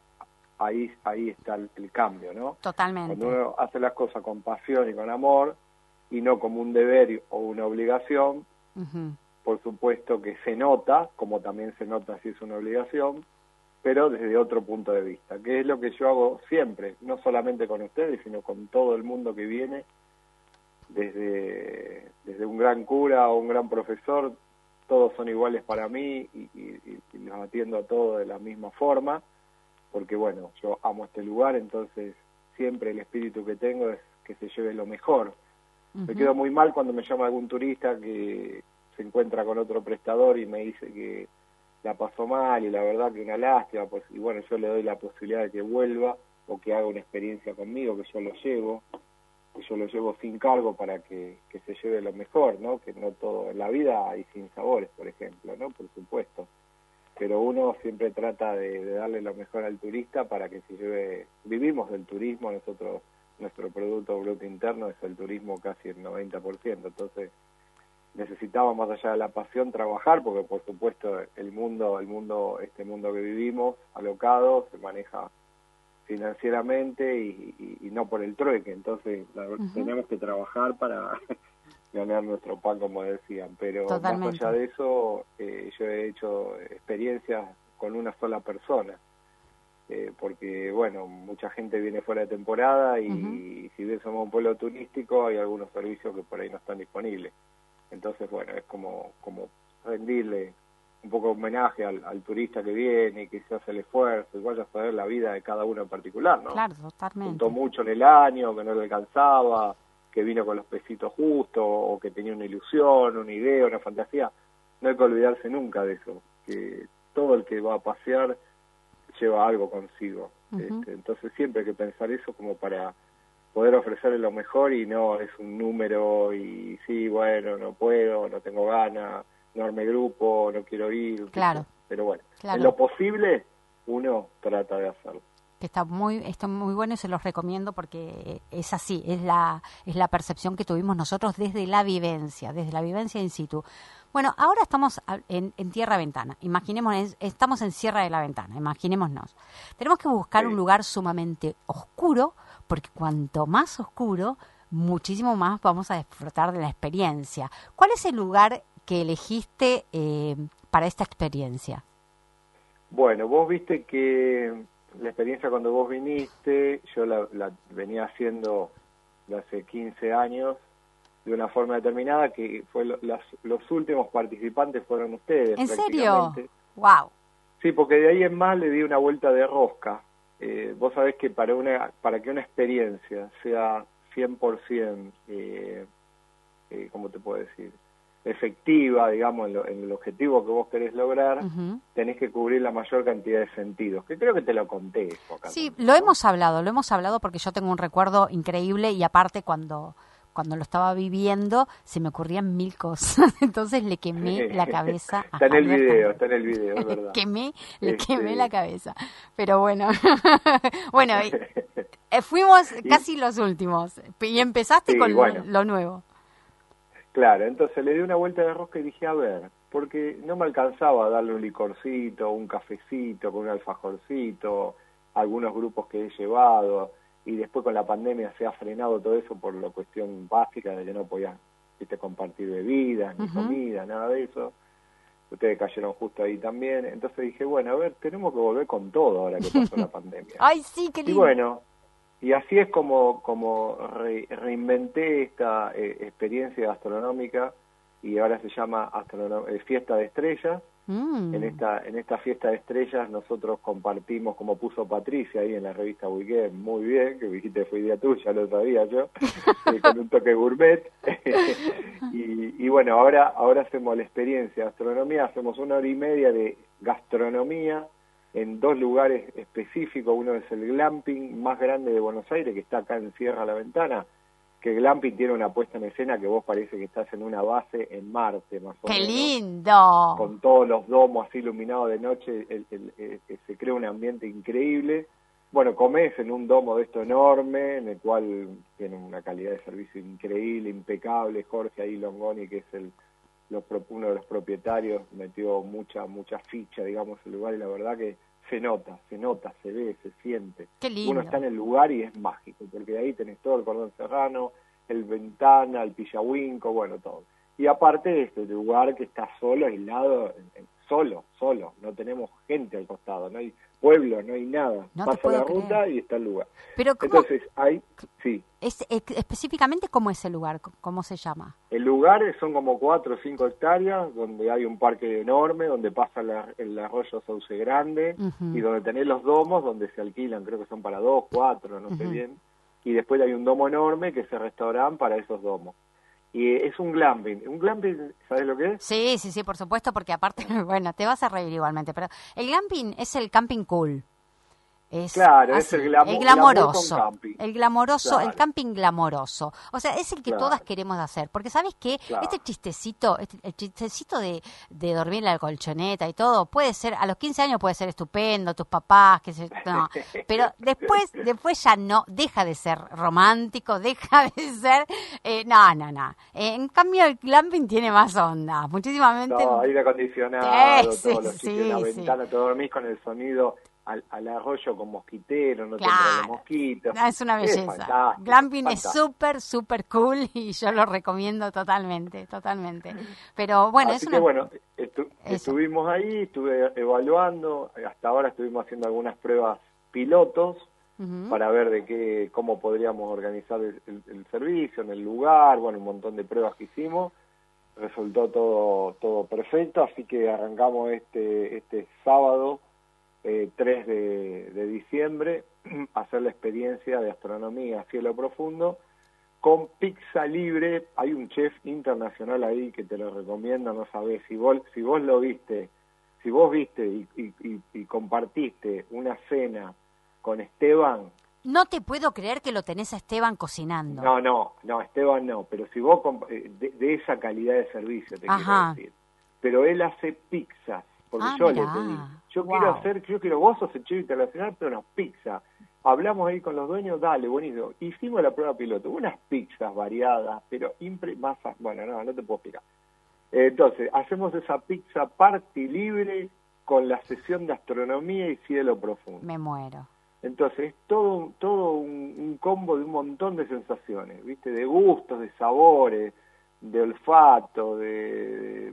S3: Ahí está el cambio, ¿no?
S1: Totalmente.
S3: Cuando uno hace las cosas con pasión y con amor y no como un deber o una obligación, uh-huh. Por supuesto que se nota, como también se nota si es una obligación, pero desde otro punto de vista, que es lo que yo hago siempre, no solamente con ustedes, sino con todo el mundo que viene, desde un gran cura o un gran profesor, todos son iguales para mí y los atiendo a todos de la misma forma, porque bueno, yo amo este lugar, entonces siempre el espíritu que tengo es que se lleve lo mejor. Me quedo muy mal cuando me llama algún turista que se encuentra con otro prestador y me dice que la pasó mal y la verdad que una lástima, pues, y bueno, yo le doy la posibilidad de que vuelva o que haga una experiencia conmigo, que yo lo llevo sin cargo para que se lleve lo mejor, ¿no? Que no todo, en la vida hay sinsabores, por ejemplo, ¿no? Por supuesto. Pero uno siempre trata de darle lo mejor al turista para que se lleve, vivimos del turismo, nosotros, nuestro Producto Bruto Interno es el turismo casi el 90%, entonces necesitamos, más allá de la pasión, trabajar, porque por supuesto este mundo que vivimos, alocado, se maneja financieramente y no por el trueque, entonces tenemos que trabajar para ganar nuestro pan, como decían, pero
S1: Totalmente.
S3: Más allá de eso, yo he hecho experiencias con una sola persona, porque bueno, mucha gente viene fuera de temporada y si bien somos un pueblo turístico, hay algunos servicios que por ahí no están disponibles, entonces bueno, es como rendirle un poco de homenaje al turista que viene y que se hace el esfuerzo y vaya a saber la vida de cada uno en particular, ¿no?
S1: Claro, totalmente.
S3: Juntó mucho en el año, que no le alcanzaba, que vino con los pesitos justos, o que tenía una ilusión, una idea, una fantasía. No hay que olvidarse nunca de eso, que todo el que va a pasear lleva algo consigo. Entonces siempre hay que pensar eso como para poder ofrecerle lo mejor y no es un número y sí, bueno, no puedo, no tengo ganas, no arme grupo, no quiero ir.
S1: Claro.
S3: Pero bueno,
S1: claro.
S3: En lo posible uno trata de hacerlo.
S1: Está muy bueno y se los recomiendo porque es así, es la percepción que tuvimos nosotros desde la vivencia in situ. Bueno, ahora estamos en Tierra Ventana, estamos en Sierra de la Ventana, imaginémonos. Tenemos que buscar un lugar sumamente oscuro, porque cuanto más oscuro, muchísimo más vamos a disfrutar de la experiencia. ¿Cuál es el lugar que elegiste para esta experiencia?
S3: Bueno, vos viste que la experiencia cuando vos viniste, yo la venía haciendo de hace 15 años de una forma determinada, que fue los últimos participantes fueron ustedes.
S1: ¿En serio? ¡Wow!
S3: Sí, porque de ahí en más le di una vuelta de rosca. Vos sabés que para que una experiencia sea 100%, ¿cómo te puedo decir?, efectiva, digamos, en el objetivo que vos querés lograr, tenés que cubrir la mayor cantidad de sentidos, que creo que te lo conté. Acá
S1: sí,
S3: también,
S1: lo hemos hablado porque yo tengo un recuerdo increíble y aparte cuando lo estaba viviendo se me ocurrían 1000 cosas, entonces le quemé la cabeza a
S3: está en el video, es
S1: le
S3: verdad.
S1: quemé la cabeza, pero bueno, bueno, fuimos casi los últimos y empezaste con lo nuevo.
S3: Claro, entonces le di una vuelta de rosca y dije, a ver, porque no me alcanzaba a darle un licorcito, un cafecito, con un alfajorcito, algunos grupos que he llevado, y después con la pandemia se ha frenado todo eso por la cuestión básica de que no podías compartir bebidas, ni comida, nada de eso. Ustedes cayeron justo ahí también, entonces dije, bueno, a ver, tenemos que volver con todo ahora que pasó la pandemia.
S1: ¡Ay, sí, qué lindo!
S3: Y bueno, y así es como reinventé esta experiencia gastronómica, y ahora se llama Fiesta de Estrellas. En esta Fiesta de Estrellas nosotros compartimos, como puso Patricia ahí en la revista Weekend, muy bien, que dijiste fue idea tuya, lo sabía yo, con un toque gourmet. y bueno, ahora hacemos la experiencia de gastronomía, hacemos 1 hora y media de gastronomía en 2 lugares específicos. Uno es el glamping más grande de Buenos Aires, que está acá en Sierra La Ventana, que el glamping tiene una puesta en escena que vos parece que estás en una base en Marte, más o menos.
S1: ¡Qué lindo!
S3: Con todos los domos así iluminados de noche, se crea un ambiente increíble. Bueno, comés en un domo de esto enorme, en el cual tiene una calidad de servicio increíble, impecable. Jorge ahí Longoni, que es uno de los propietarios, metió mucha ficha, digamos, en el lugar, y la verdad que se nota, se ve, se siente.
S1: Qué lindo.
S3: Uno está en el lugar y es mágico, porque de ahí tenés todo el cordón serrano, el Ventana, el Pillahuinco, bueno, todo. Y aparte de este lugar que está solo, aislado, solo, no tenemos gente al costado, no hay pueblo, no hay nada.
S1: No
S3: pasa la ruta y está el lugar.
S1: Pero
S3: entonces, sí.
S1: Específicamente, ¿cómo es el lugar? ¿Cómo se llama?
S3: El lugar son como 4 o 5 hectáreas, donde hay un parque enorme, donde pasa el arroyo Sauce Grande, y donde tenés los domos, donde se alquilan, creo que son para 2, 4, no sé bien. y después hay un domo enorme que es el restaurante para esos domos. Y es un glamping. Un glamping, ¿sabes lo que es?
S1: Sí, sí, sí, por supuesto, porque aparte, bueno, te vas a reír igualmente, pero el glamping es el camping cool.
S3: Claro,
S1: así,
S3: es el
S1: glamoroso,
S3: glamour con camping.
S1: el glamoroso,
S3: Claro.
S1: el camping glamoroso. O sea, es el que todas queremos hacer, porque ¿sabes qué?
S3: Claro.
S1: Este chistecito, el chistecito de dormir en la colchoneta y todo, puede ser, a los 15 años puede ser estupendo, tus papás, no, pero después ya no, deja de ser romántico, deja de ser, no. En cambio el glamping tiene más onda, muchísimamente.
S3: No, aire acondicionado,
S1: sí,
S3: todos los sitios en la ventana, te dormís con el sonido al arroyo con mosquitero, no te entran los mosquitos.
S1: No, es una belleza. Glamping es súper cool y yo lo recomiendo totalmente. Pero bueno,
S3: así que bueno, estuvimos ahí, estuve evaluando, hasta ahora estuvimos haciendo algunas pruebas pilotos para ver cómo podríamos organizar el servicio en el lugar, bueno, un montón de pruebas que hicimos. Resultó todo perfecto, así que arrancamos este sábado 3 de diciembre a hacer la experiencia de astronomía a cielo profundo con pizza libre. Hay un chef internacional ahí que te lo recomiendo, no sabés, si vos lo viste, si vos viste y compartiste una cena con Esteban.
S1: No te puedo creer que lo tenés a Esteban cocinando.
S3: No, Esteban no, pero si vos de esa calidad de servicio te quiero decir. Pero él hace pizzas, porque yo le pedí. Yo quiero, vos sos el chef internacional, pero no, pizza. Hablamos ahí con los dueños, dale, buenísimo. Hicimos la prueba piloto, unas pizzas variadas, pero bueno, no te puedo explicar. Entonces, hacemos esa pizza party libre con la sesión de astronomía y cielo profundo.
S1: Me muero.
S3: Entonces, todo un combo de un montón de sensaciones, ¿viste? De gustos, de sabores, de olfato, de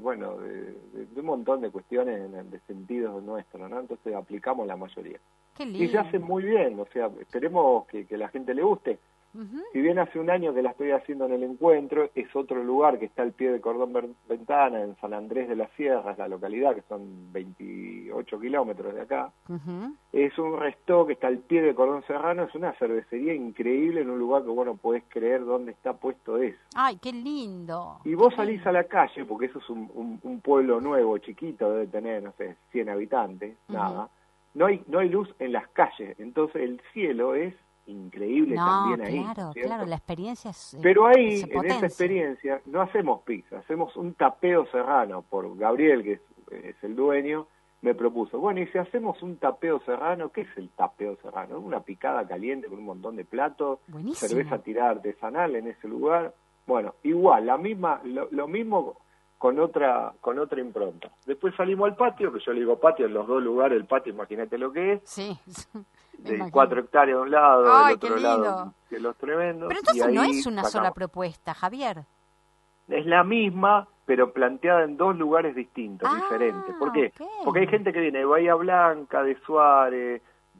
S3: un montón de cuestiones de sentidos nuestros, ¿no? Entonces aplicamos la mayoría.
S1: Qué lindo.
S3: Y se hace muy bien, o sea, esperemos que la gente le guste. Si bien hace un año que la estoy haciendo en el Encuentro, es otro lugar que está al pie de Cordón Ventana, en San Andrés de las Sierras, la localidad, que son 28 kilómetros de acá. Es un resto que está al pie de Cordón Serrano, es una cervecería increíble en un lugar que vos no podés creer dónde está puesto eso.
S1: ¡Ay, qué lindo!
S3: Y vos salís a la calle, porque eso es un pueblo nuevo, chiquito, debe tener, no sé, 100 habitantes, nada. No hay luz en las calles, entonces el cielo es increíble también ahí.
S1: Claro, la experiencia es
S3: pero ahí, en esa experiencia, no hacemos pizza, hacemos un tapeo serrano. Por Gabriel, que es el dueño, me propuso, bueno, y si hacemos un tapeo serrano, ¿qué es el tapeo serrano? Una picada caliente con un montón de platos, cerveza tirada artesanal en ese lugar. Bueno, igual, lo mismo con otra impronta. Después salimos al patio, que yo le digo patio, en los dos lugares, el patio, imagínate lo que es.
S1: Sí.
S3: De 4 hectáreas de un lado, del otro lado, de los tremendos.
S1: Pero entonces no es una sola propuesta, Javier.
S3: Es la misma, pero planteada en dos lugares distintos, diferentes. ¿Por qué? Porque hay gente que viene de Bahía Blanca, de Suárez,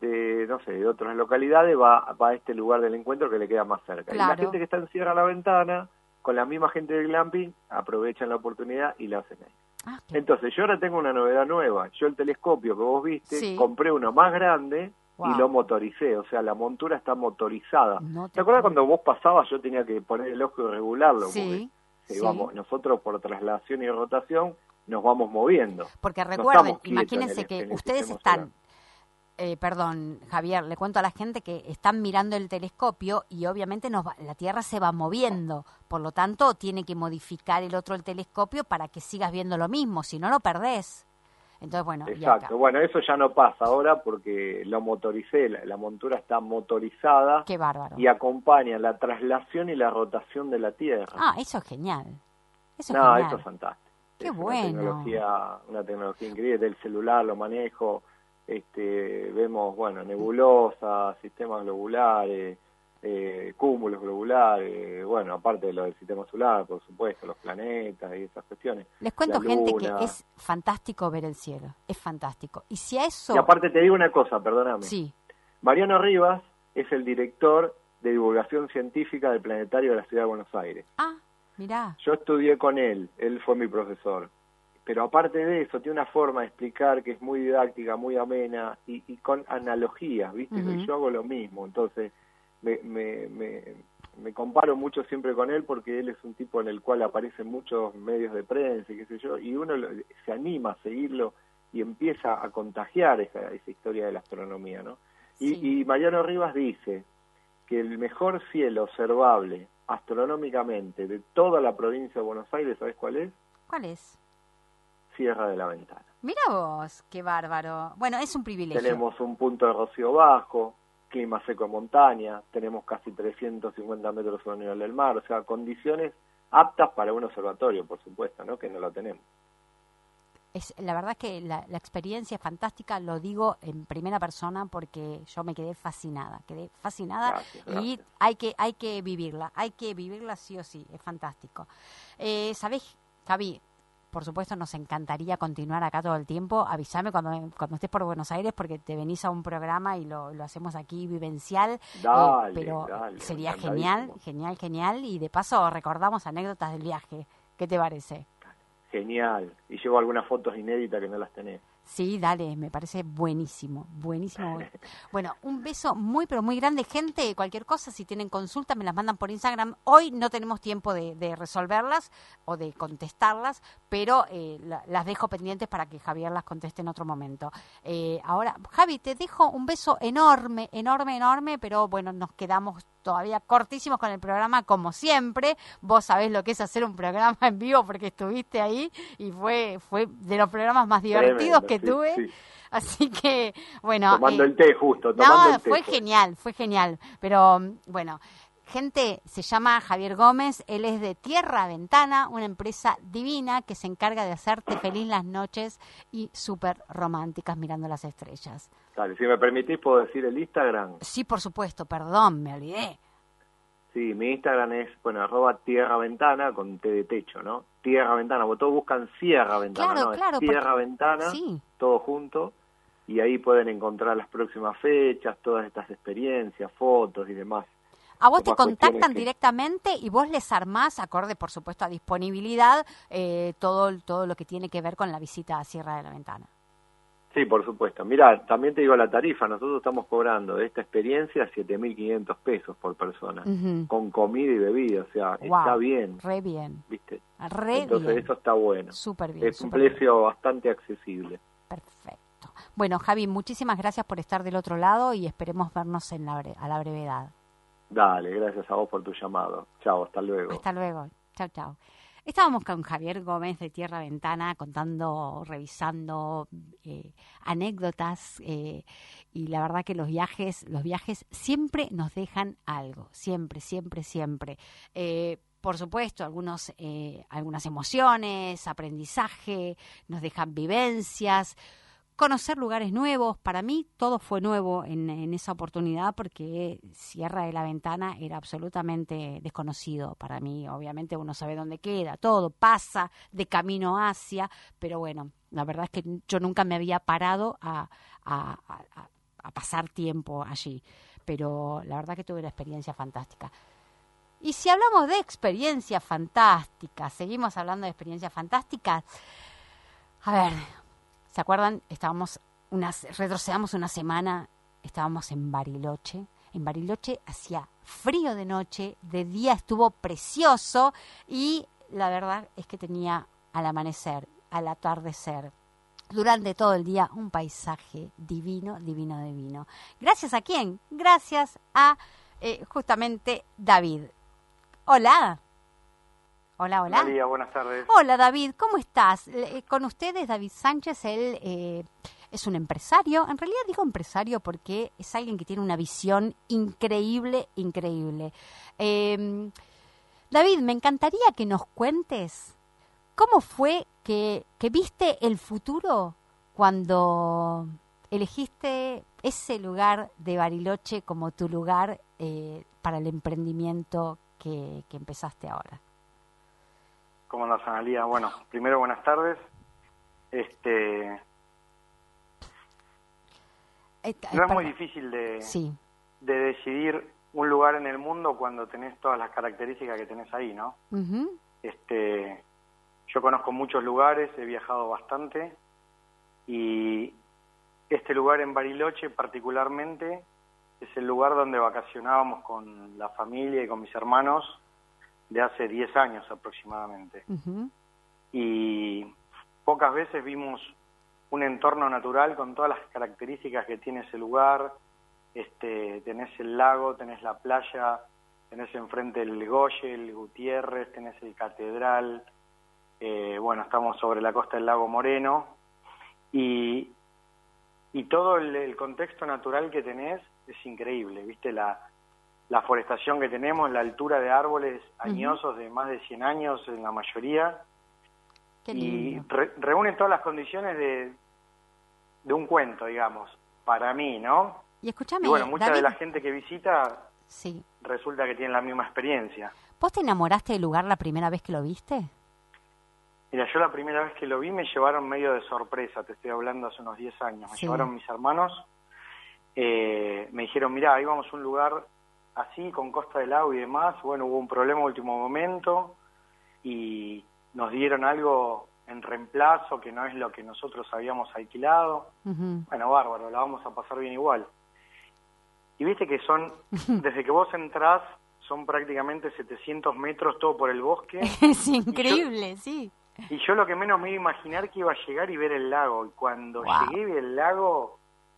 S3: de otras localidades, va a este lugar del Encuentro que le queda más cerca.
S1: Claro.
S3: Y la gente que está en Sierra La Ventana, con la misma gente del glamping, aprovechan la oportunidad y la hacen ahí. Entonces, yo ahora tengo una novedad nueva. Yo el telescopio que vos viste, compré uno más grande, y lo motoricé, o sea, la montura está motorizada. ¿Te acuerdas cuando vos pasabas yo tenía que poner el ojo y regularlo?
S1: Sí.
S3: Porque nosotros por traslación y rotación nos vamos moviendo.
S1: Porque recuerden, imagínense que ustedes están, perdón, Javier, le cuento a la gente que están mirando el telescopio y obviamente la Tierra se va moviendo, por lo tanto tiene que modificar el telescopio para que sigas viendo lo mismo, si no lo perdés. Entonces, bueno,
S3: exacto, bueno, eso ya no pasa ahora porque lo motoricé, la montura está motorizada.
S1: Qué bárbaro.
S3: Y acompaña la traslación y la rotación de la Tierra.
S1: Eso es genial. Eso
S3: es fantástico.
S1: Qué bueno.
S3: Una tecnología increíble, del celular lo manejo, vemos, nebulosas, sistemas globulares, cúmulos globulares, aparte de lo del sistema solar, por supuesto, los planetas y esas cuestiones.
S1: Les cuento, gente, que es fantástico ver el cielo, es fantástico. Y si a eso...
S3: Y aparte te digo una cosa, perdóname.
S1: Sí.
S3: Mariano Rivas es el director de divulgación científica del Planetario de la Ciudad de Buenos Aires.
S1: Mirá.
S3: Yo estudié con él fue mi profesor. Pero aparte de eso, tiene una forma de explicar que es muy didáctica, muy amena y con analogías, ¿viste? Y yo hago lo mismo, entonces... me comparo mucho siempre con él porque él es un tipo en el cual aparecen muchos medios de prensa y qué sé yo, y uno se anima a seguirlo y empieza a contagiar esa historia de la astronomía, ¿no?
S1: Sí.
S3: Y Mariano Rivas dice que el mejor cielo observable astronómicamente de toda la provincia de Buenos Aires, ¿sabes cuál es?
S1: ¿Cuál es?
S3: Sierra de la Ventana.
S1: Mira vos, qué bárbaro. Bueno, es un privilegio.
S3: Tenemos un punto de rocío bajo, clima seco en montaña, tenemos casi 350 metros sobre el nivel del mar, o sea, condiciones aptas para un observatorio, por supuesto, ¿no? Que no lo tenemos.
S1: La verdad que la experiencia es fantástica, lo digo en primera persona porque yo me quedé fascinada
S3: Gracias.
S1: Y hay que vivirla sí o sí, es fantástico. ¿Sabés, Javi? Por supuesto, nos encantaría continuar acá todo el tiempo. Avísame cuando estés por Buenos Aires porque te venís a un programa y lo hacemos aquí vivencial. Pero sería genial. Y de paso recordamos anécdotas del viaje. ¿Qué te parece?
S3: Genial. Y llevo algunas fotos inéditas que no las tenés.
S1: Sí, dale, me parece buenísimo. Bueno, un beso muy, pero muy grande, gente. Cualquier cosa, si tienen consultas, me las mandan por Instagram. Hoy no tenemos tiempo de resolverlas o de contestarlas, pero las dejo pendientes para que Javier las conteste en otro momento. Ahora, Javi, te dejo un beso enorme, pero bueno, nos quedamos todavía cortísimos con el programa, como siempre. Vos sabés lo que es hacer un programa en vivo porque estuviste ahí y fue de los programas más divertidos que tuve. Sí. Así que, bueno.
S3: Tomando el té, justo.
S1: Fue genial. Pero, bueno, gente, se llama Javier Gómez. Él es de Tierra Ventana, una empresa divina que se encarga de hacerte feliz las noches y súper románticas mirando las estrellas.
S3: Dale, si me permitís, ¿puedo decir el Instagram?
S1: Sí, por supuesto, perdón, me olvidé.
S3: Sí, mi Instagram es, @Tierra Ventana con T de techo, ¿no? Tierra Ventana, porque todos buscan Sierra Ventana,
S1: claro,
S3: es Tierra Ventana, sí. Todo junto, y ahí pueden encontrar las próximas fechas, todas estas experiencias, fotos y demás.
S1: A vos te contactan directamente y vos les armás, acorde por supuesto a disponibilidad, todo lo que tiene que ver con la visita a Sierra de la Ventana. Sí,
S3: por supuesto. Mirá, también te digo la tarifa. Nosotros estamos cobrando de esta experiencia 7.500 pesos por persona, con comida y bebida. O sea, está bien.
S1: Re bien.
S3: ¿Viste?
S1: Entonces
S3: bien. Eso está bueno.
S1: Súper bien.
S3: Es un precio bastante accesible.
S1: Perfecto. Bueno, Javi, muchísimas gracias por estar del otro lado y esperemos vernos a la brevedad.
S3: Dale, gracias a vos por tu llamado. Chao, hasta luego.
S1: Hasta luego. Chao. Estábamos con Javier Gómez de Tierra Ventana revisando anécdotas y la verdad que los viajes siempre nos dejan algo, siempre. Por supuesto, algunas emociones, aprendizaje, nos dejan vivencias, conocer lugares nuevos. Para mí todo fue nuevo en esa oportunidad porque Sierra de la Ventana era absolutamente desconocido para mí. Obviamente uno sabe dónde queda, todo pasa de camino hacia, pero bueno, la verdad es que yo nunca me había parado a pasar tiempo allí, pero la verdad que tuve una experiencia fantástica. Y si hablamos de experiencias fantásticas, seguimos hablando de experiencias fantásticas, a ver, ¿se acuerdan? Retrocedamos una semana, estábamos en Bariloche. En Bariloche hacía frío de noche, de día estuvo precioso y la verdad es que tenía al amanecer, al atardecer, durante todo el día un paisaje divino. ¿Gracias a quién? Gracias a justamente David. Hola.
S4: María, buenas tardes.
S1: Hola, David, ¿cómo estás? Con ustedes, David Sánchez, él es un empresario. En realidad digo empresario porque es alguien que tiene una visión increíble. David, me encantaría que nos cuentes cómo fue que viste el futuro cuando elegiste ese lugar de Bariloche como tu lugar para el emprendimiento que empezaste ahora.
S4: ¿Cómo andas, Analía? Bueno, primero buenas tardes. No es muy difícil de decidir un lugar en el mundo cuando tenés todas las características que tenés ahí, ¿no?
S1: Uh-huh.
S4: Yo conozco muchos lugares, he viajado bastante y este lugar en Bariloche particularmente es el lugar donde vacacionábamos con la familia y con mis hermanos de hace 10 años aproximadamente. Y pocas veces vimos un entorno natural con todas las características que tiene ese lugar. Tenés el lago, tenés la playa, tenés enfrente el Goye, el Gutiérrez, tenés el Catedral. Estamos sobre la costa del lago Moreno. Y todo el contexto natural que tenés es increíble, ¿viste? La forestación que tenemos, la altura de árboles añosos de más de 100 años en la mayoría.
S1: Qué lindo.
S4: Y reúne todas las condiciones de un cuento, digamos, para mí, ¿no?
S1: Y escúchame,
S4: mucha
S1: David,
S4: de la gente que visita
S1: sí,
S4: resulta que tiene la misma experiencia.
S1: ¿Vos te enamoraste del lugar la primera vez que lo viste?
S4: Mira, yo la primera vez que lo vi me llevaron medio de sorpresa, te estoy hablando hace unos 10 años. Me llevaron mis hermanos, me dijeron, mirá, íbamos a un lugar así, con costa del lago y demás. Bueno, hubo un problema a último momento y nos dieron algo en reemplazo que no es lo que nosotros habíamos alquilado. Bueno, bárbaro, la vamos a pasar bien igual. Y viste que son, desde que vos entrás, son prácticamente 700 metros todo por el bosque.
S1: Es increíble, sí.
S4: Y yo lo que menos me iba a imaginar que iba a llegar y ver el lago. Y cuando llegué y vi el lago,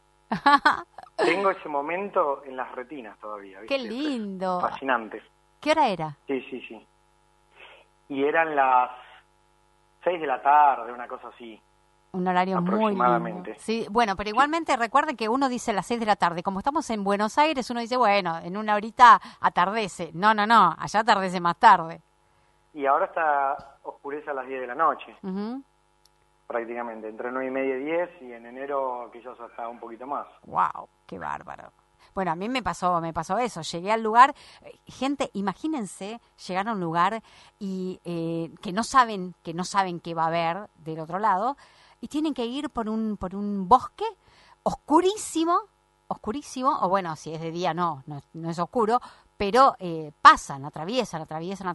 S4: tengo ese momento en las retinas todavía, ¿viste?
S1: ¡Qué lindo!
S4: Fascinante.
S1: ¿Qué hora era?
S4: Sí. Y eran las 6 de la tarde, una cosa así.
S1: Un horario muy lindo. Sí, bueno, pero igualmente recuerden que uno dice las 6 de la tarde. Como estamos en Buenos Aires, uno dice, bueno, en una horita atardece. No, allá atardece más tarde.
S4: Y ahora oscurece a las 10 de la noche, prácticamente, entre 9 y media y 10, y en enero quizás hasta un poquito más.
S1: ¡Wow! ¡Qué bárbaro! Bueno, a mí me pasó eso. Llegué al lugar, gente, imagínense llegar a un lugar y que no saben qué va a haber del otro lado, y tienen que ir por un bosque oscurísimo, o bueno, si es de día no es oscuro, pero atraviesan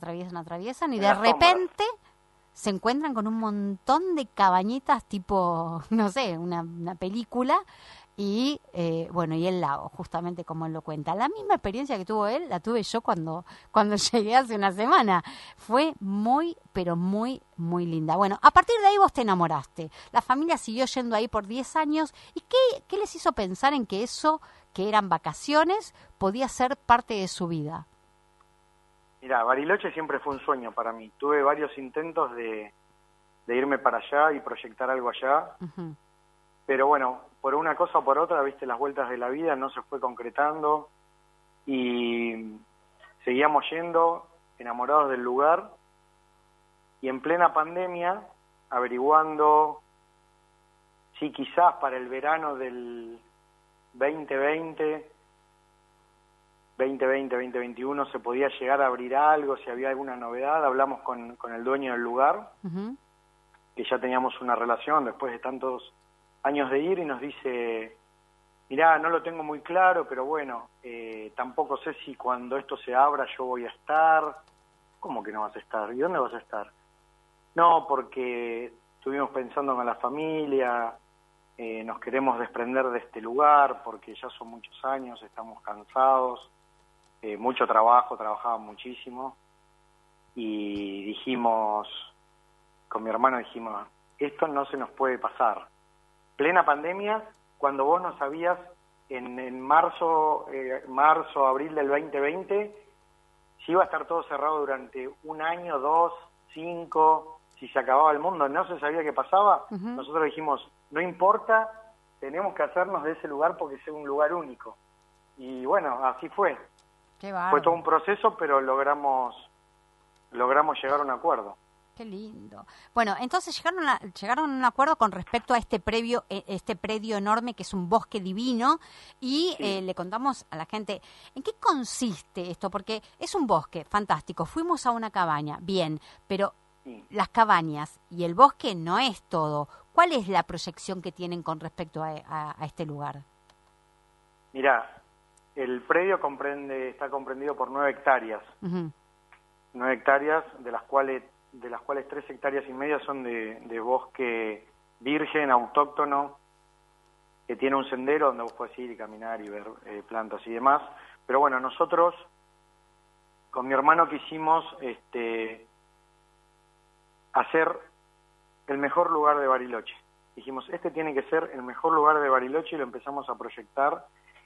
S1: y de repente se encuentran con un montón de cabañitas tipo, no sé, una película. Y y el lago, justamente como él lo cuenta. La misma experiencia que tuvo él, la tuve yo cuando llegué hace una semana. Fue muy, pero muy, muy linda. Bueno, a partir de ahí vos te enamoraste. La familia siguió yendo ahí por 10 años. ¿Y qué les hizo pensar en que eso, que eran vacaciones, podía ser parte de su vida?
S4: Mirá, Bariloche siempre fue un sueño para mí. Tuve varios intentos de irme para allá y proyectar algo allá. Pero bueno, por una cosa o por otra, viste, las vueltas de la vida no se fue concretando y seguíamos yendo enamorados del lugar, y en plena pandemia, averiguando si quizás para el verano del 2021 se podía llegar a abrir algo, si había alguna novedad. Hablamos con el dueño del lugar, que ya teníamos una relación después de tantos años de ir, y nos dice, mirá, no lo tengo muy claro, pero bueno, tampoco sé si cuando esto se abra yo voy a estar. ¿Cómo que no vas a estar? ¿Y dónde vas a estar? No, porque estuvimos pensando con la familia, nos queremos desprender de este lugar porque ya son muchos años, estamos cansados, mucho trabajo, trabajaban muchísimo, y dijimos, con mi hermano dijimos, esto no se nos puede pasar. Plena pandemia, cuando vos no sabías en marzo, abril del 2020, si iba a estar todo cerrado durante un año, 2, 5, si se acababa el mundo, no se sabía qué pasaba. Nosotros dijimos, no importa, tenemos que hacernos de ese lugar porque es un lugar único. Y bueno, así fue.
S1: Qué bárbaro.
S4: Fue todo un proceso, pero logramos llegar a un acuerdo.
S1: Qué lindo. Bueno, entonces llegaron a un acuerdo con respecto a este predio enorme que es un bosque divino, y le contamos a la gente en qué consiste esto, porque es un bosque fantástico. Fuimos a una cabaña, bien, pero las cabañas y el bosque no es todo. ¿Cuál es la proyección que tienen con respecto a este lugar?
S4: Mirá, el predio está comprendido por 9 hectáreas. 9 hectáreas, de las cuales 3 hectáreas y media son de bosque virgen, autóctono, que tiene un sendero donde vos podés ir y caminar y ver plantas y demás. Pero bueno, nosotros con mi hermano quisimos hacer el mejor lugar de Bariloche. Dijimos, este tiene que ser el mejor lugar de Bariloche, y lo empezamos a proyectar.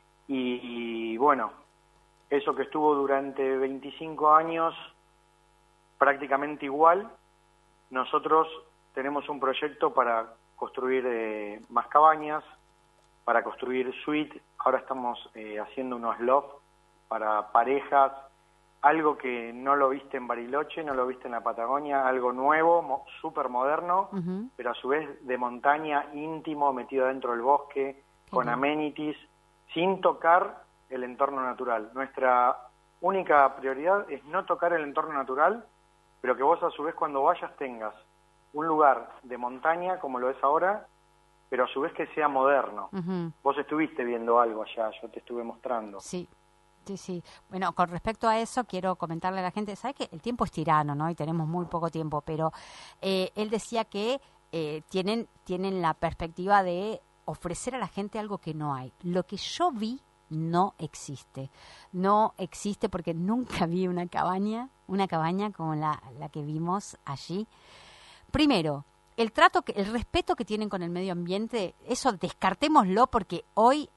S4: Y bueno, eso que estuvo durante 25 años prácticamente igual, nosotros tenemos un proyecto para construir más cabañas, para construir suite. Ahora estamos haciendo unos loft para parejas, algo que no lo viste en Bariloche, no lo viste en la Patagonia, algo nuevo, súper moderno, pero a su vez de montaña, íntimo, metido dentro del bosque, con amenities, sin tocar el entorno natural. Nuestra única prioridad es no tocar el entorno natural, pero que vos a su vez cuando vayas tengas un lugar de montaña, como lo es ahora, pero a su vez que sea moderno. Vos estuviste viendo algo allá, yo te estuve mostrando.
S1: Sí. Sí. Bueno, con respecto a eso, quiero comentarle a la gente, ¿sabes que el tiempo es tirano, ¿no? Y tenemos muy poco tiempo, pero él decía que tienen la perspectiva de ofrecer a la gente algo que no hay. Lo que yo vi no existe. No existe porque nunca vi una cabaña como la que vimos allí. Primero, el respeto que tienen con el medio ambiente, eso descartémoslo porque hoy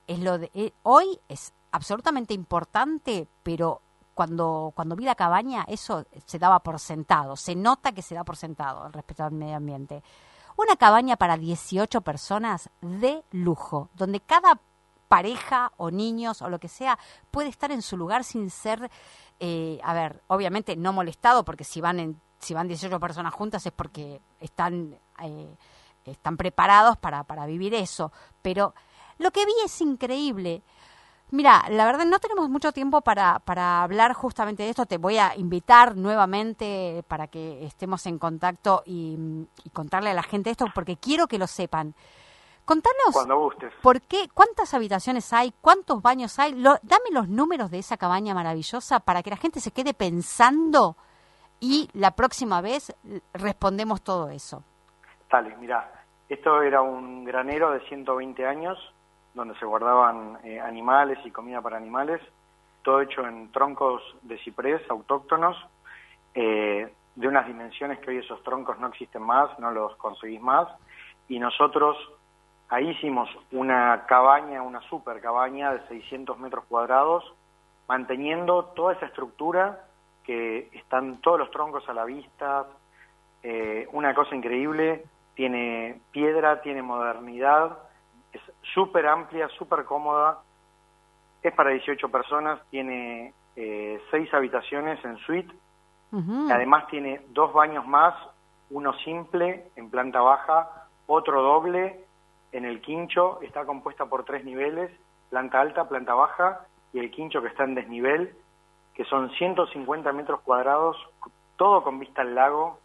S1: es absolutamente importante, pero cuando vi la cabaña eso se daba por sentado, se nota que se da por sentado el respeto al medio ambiente. Una cabaña para 18 personas de lujo, donde cada pareja o niños o lo que sea puede estar en su lugar sin ser, obviamente no molestado, porque si van 18 personas juntas es porque están preparados para vivir eso. Pero lo que vi es increíble. Mira, la verdad no tenemos mucho tiempo para hablar justamente de esto. Te voy a invitar nuevamente para que estemos en contacto y contarle a la gente esto, porque quiero que lo sepan. Contanos,
S4: cuando gustes,
S1: ¿cuántas habitaciones hay? ¿Cuántos baños hay? Dame los números de esa cabaña maravillosa para que la gente se quede pensando y la próxima vez respondemos todo eso.
S4: Dale, mirá, esto era un granero de 120 años, donde se guardaban animales y comida para animales, todo hecho en troncos de ciprés autóctonos, de unas dimensiones que hoy esos troncos no existen más, no los conseguís más, y nosotros ahí hicimos una cabaña, una super cabaña de 600 metros cuadrados, manteniendo toda esa estructura, que están todos los troncos a la vista, una cosa increíble, tiene piedra, tiene modernidad, es súper amplia, súper cómoda, es para 18 personas, tiene 6 habitaciones en suite, además tiene 2 baños más, uno simple en planta baja, otro doble en el quincho, está compuesta por 3 niveles, planta alta, planta baja y el quincho que está en desnivel, que son 150 metros cuadrados, todo con vista al lago,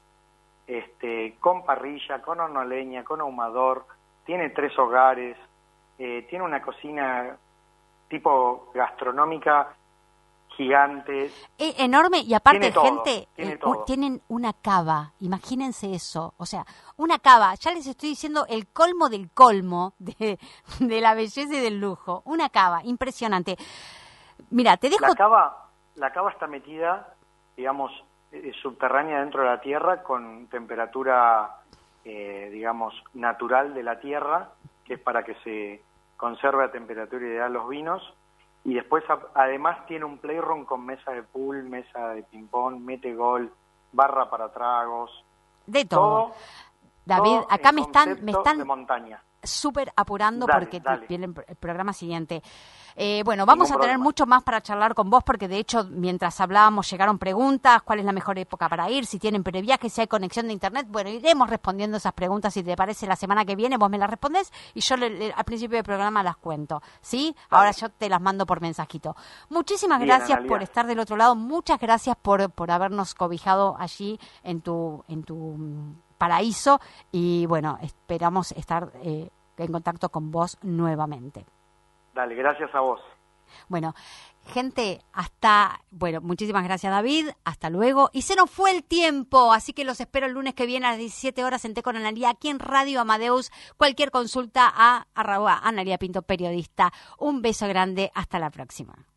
S4: con parrilla, con horno a leña, con ahumador, tiene 3 hogares, tiene una cocina tipo gastronómica gigante.
S1: Enorme, y aparte,
S4: gente,
S1: tienen una cava, imagínense eso, o sea, una cava, ya les estoy diciendo el colmo del colmo de la belleza y del lujo, una cava, impresionante. Mira, te dejo...
S4: La cava está metida, digamos, subterránea dentro de la tierra con temperatura, digamos, natural de la tierra, que es para que se conserve a temperatura ideal los vinos, y después además tiene un playroom con mesa de pool, mesa de ping-pong, mete gol, barra para tragos.
S1: De todo. David,
S4: todo
S1: acá me están
S4: de montaña.
S1: Súper apurando porque viene el programa siguiente. Bueno,
S4: Ningún
S1: vamos a tener
S4: problema.
S1: mucho más para charlar con vos, porque de hecho, mientras hablábamos, llegaron preguntas, cuál es la mejor época para ir, si tienen previaje, si hay conexión de internet. Bueno, iremos respondiendo esas preguntas, si te parece, la semana que viene, vos me las respondés y yo al principio del programa las cuento, ¿sí?
S4: Vale.
S1: Ahora yo te las mando por mensajito. Muchísimas
S4: Bien,
S1: gracias
S4: Analia.
S1: por estar del otro lado, muchas gracias por habernos cobijado allí en tu paraíso, y bueno, esperamos estar en contacto con vos nuevamente.
S4: Dale, gracias a vos.
S1: Bueno, Gente, muchísimas gracias, David. Hasta luego. Y se nos fue el tiempo, así que los espero el lunes que viene a las 17 horas en Té con Analía, aquí en Radio Amadeus. Cualquier consulta a @Analía Pinto Periodista. Un beso grande. Hasta la próxima.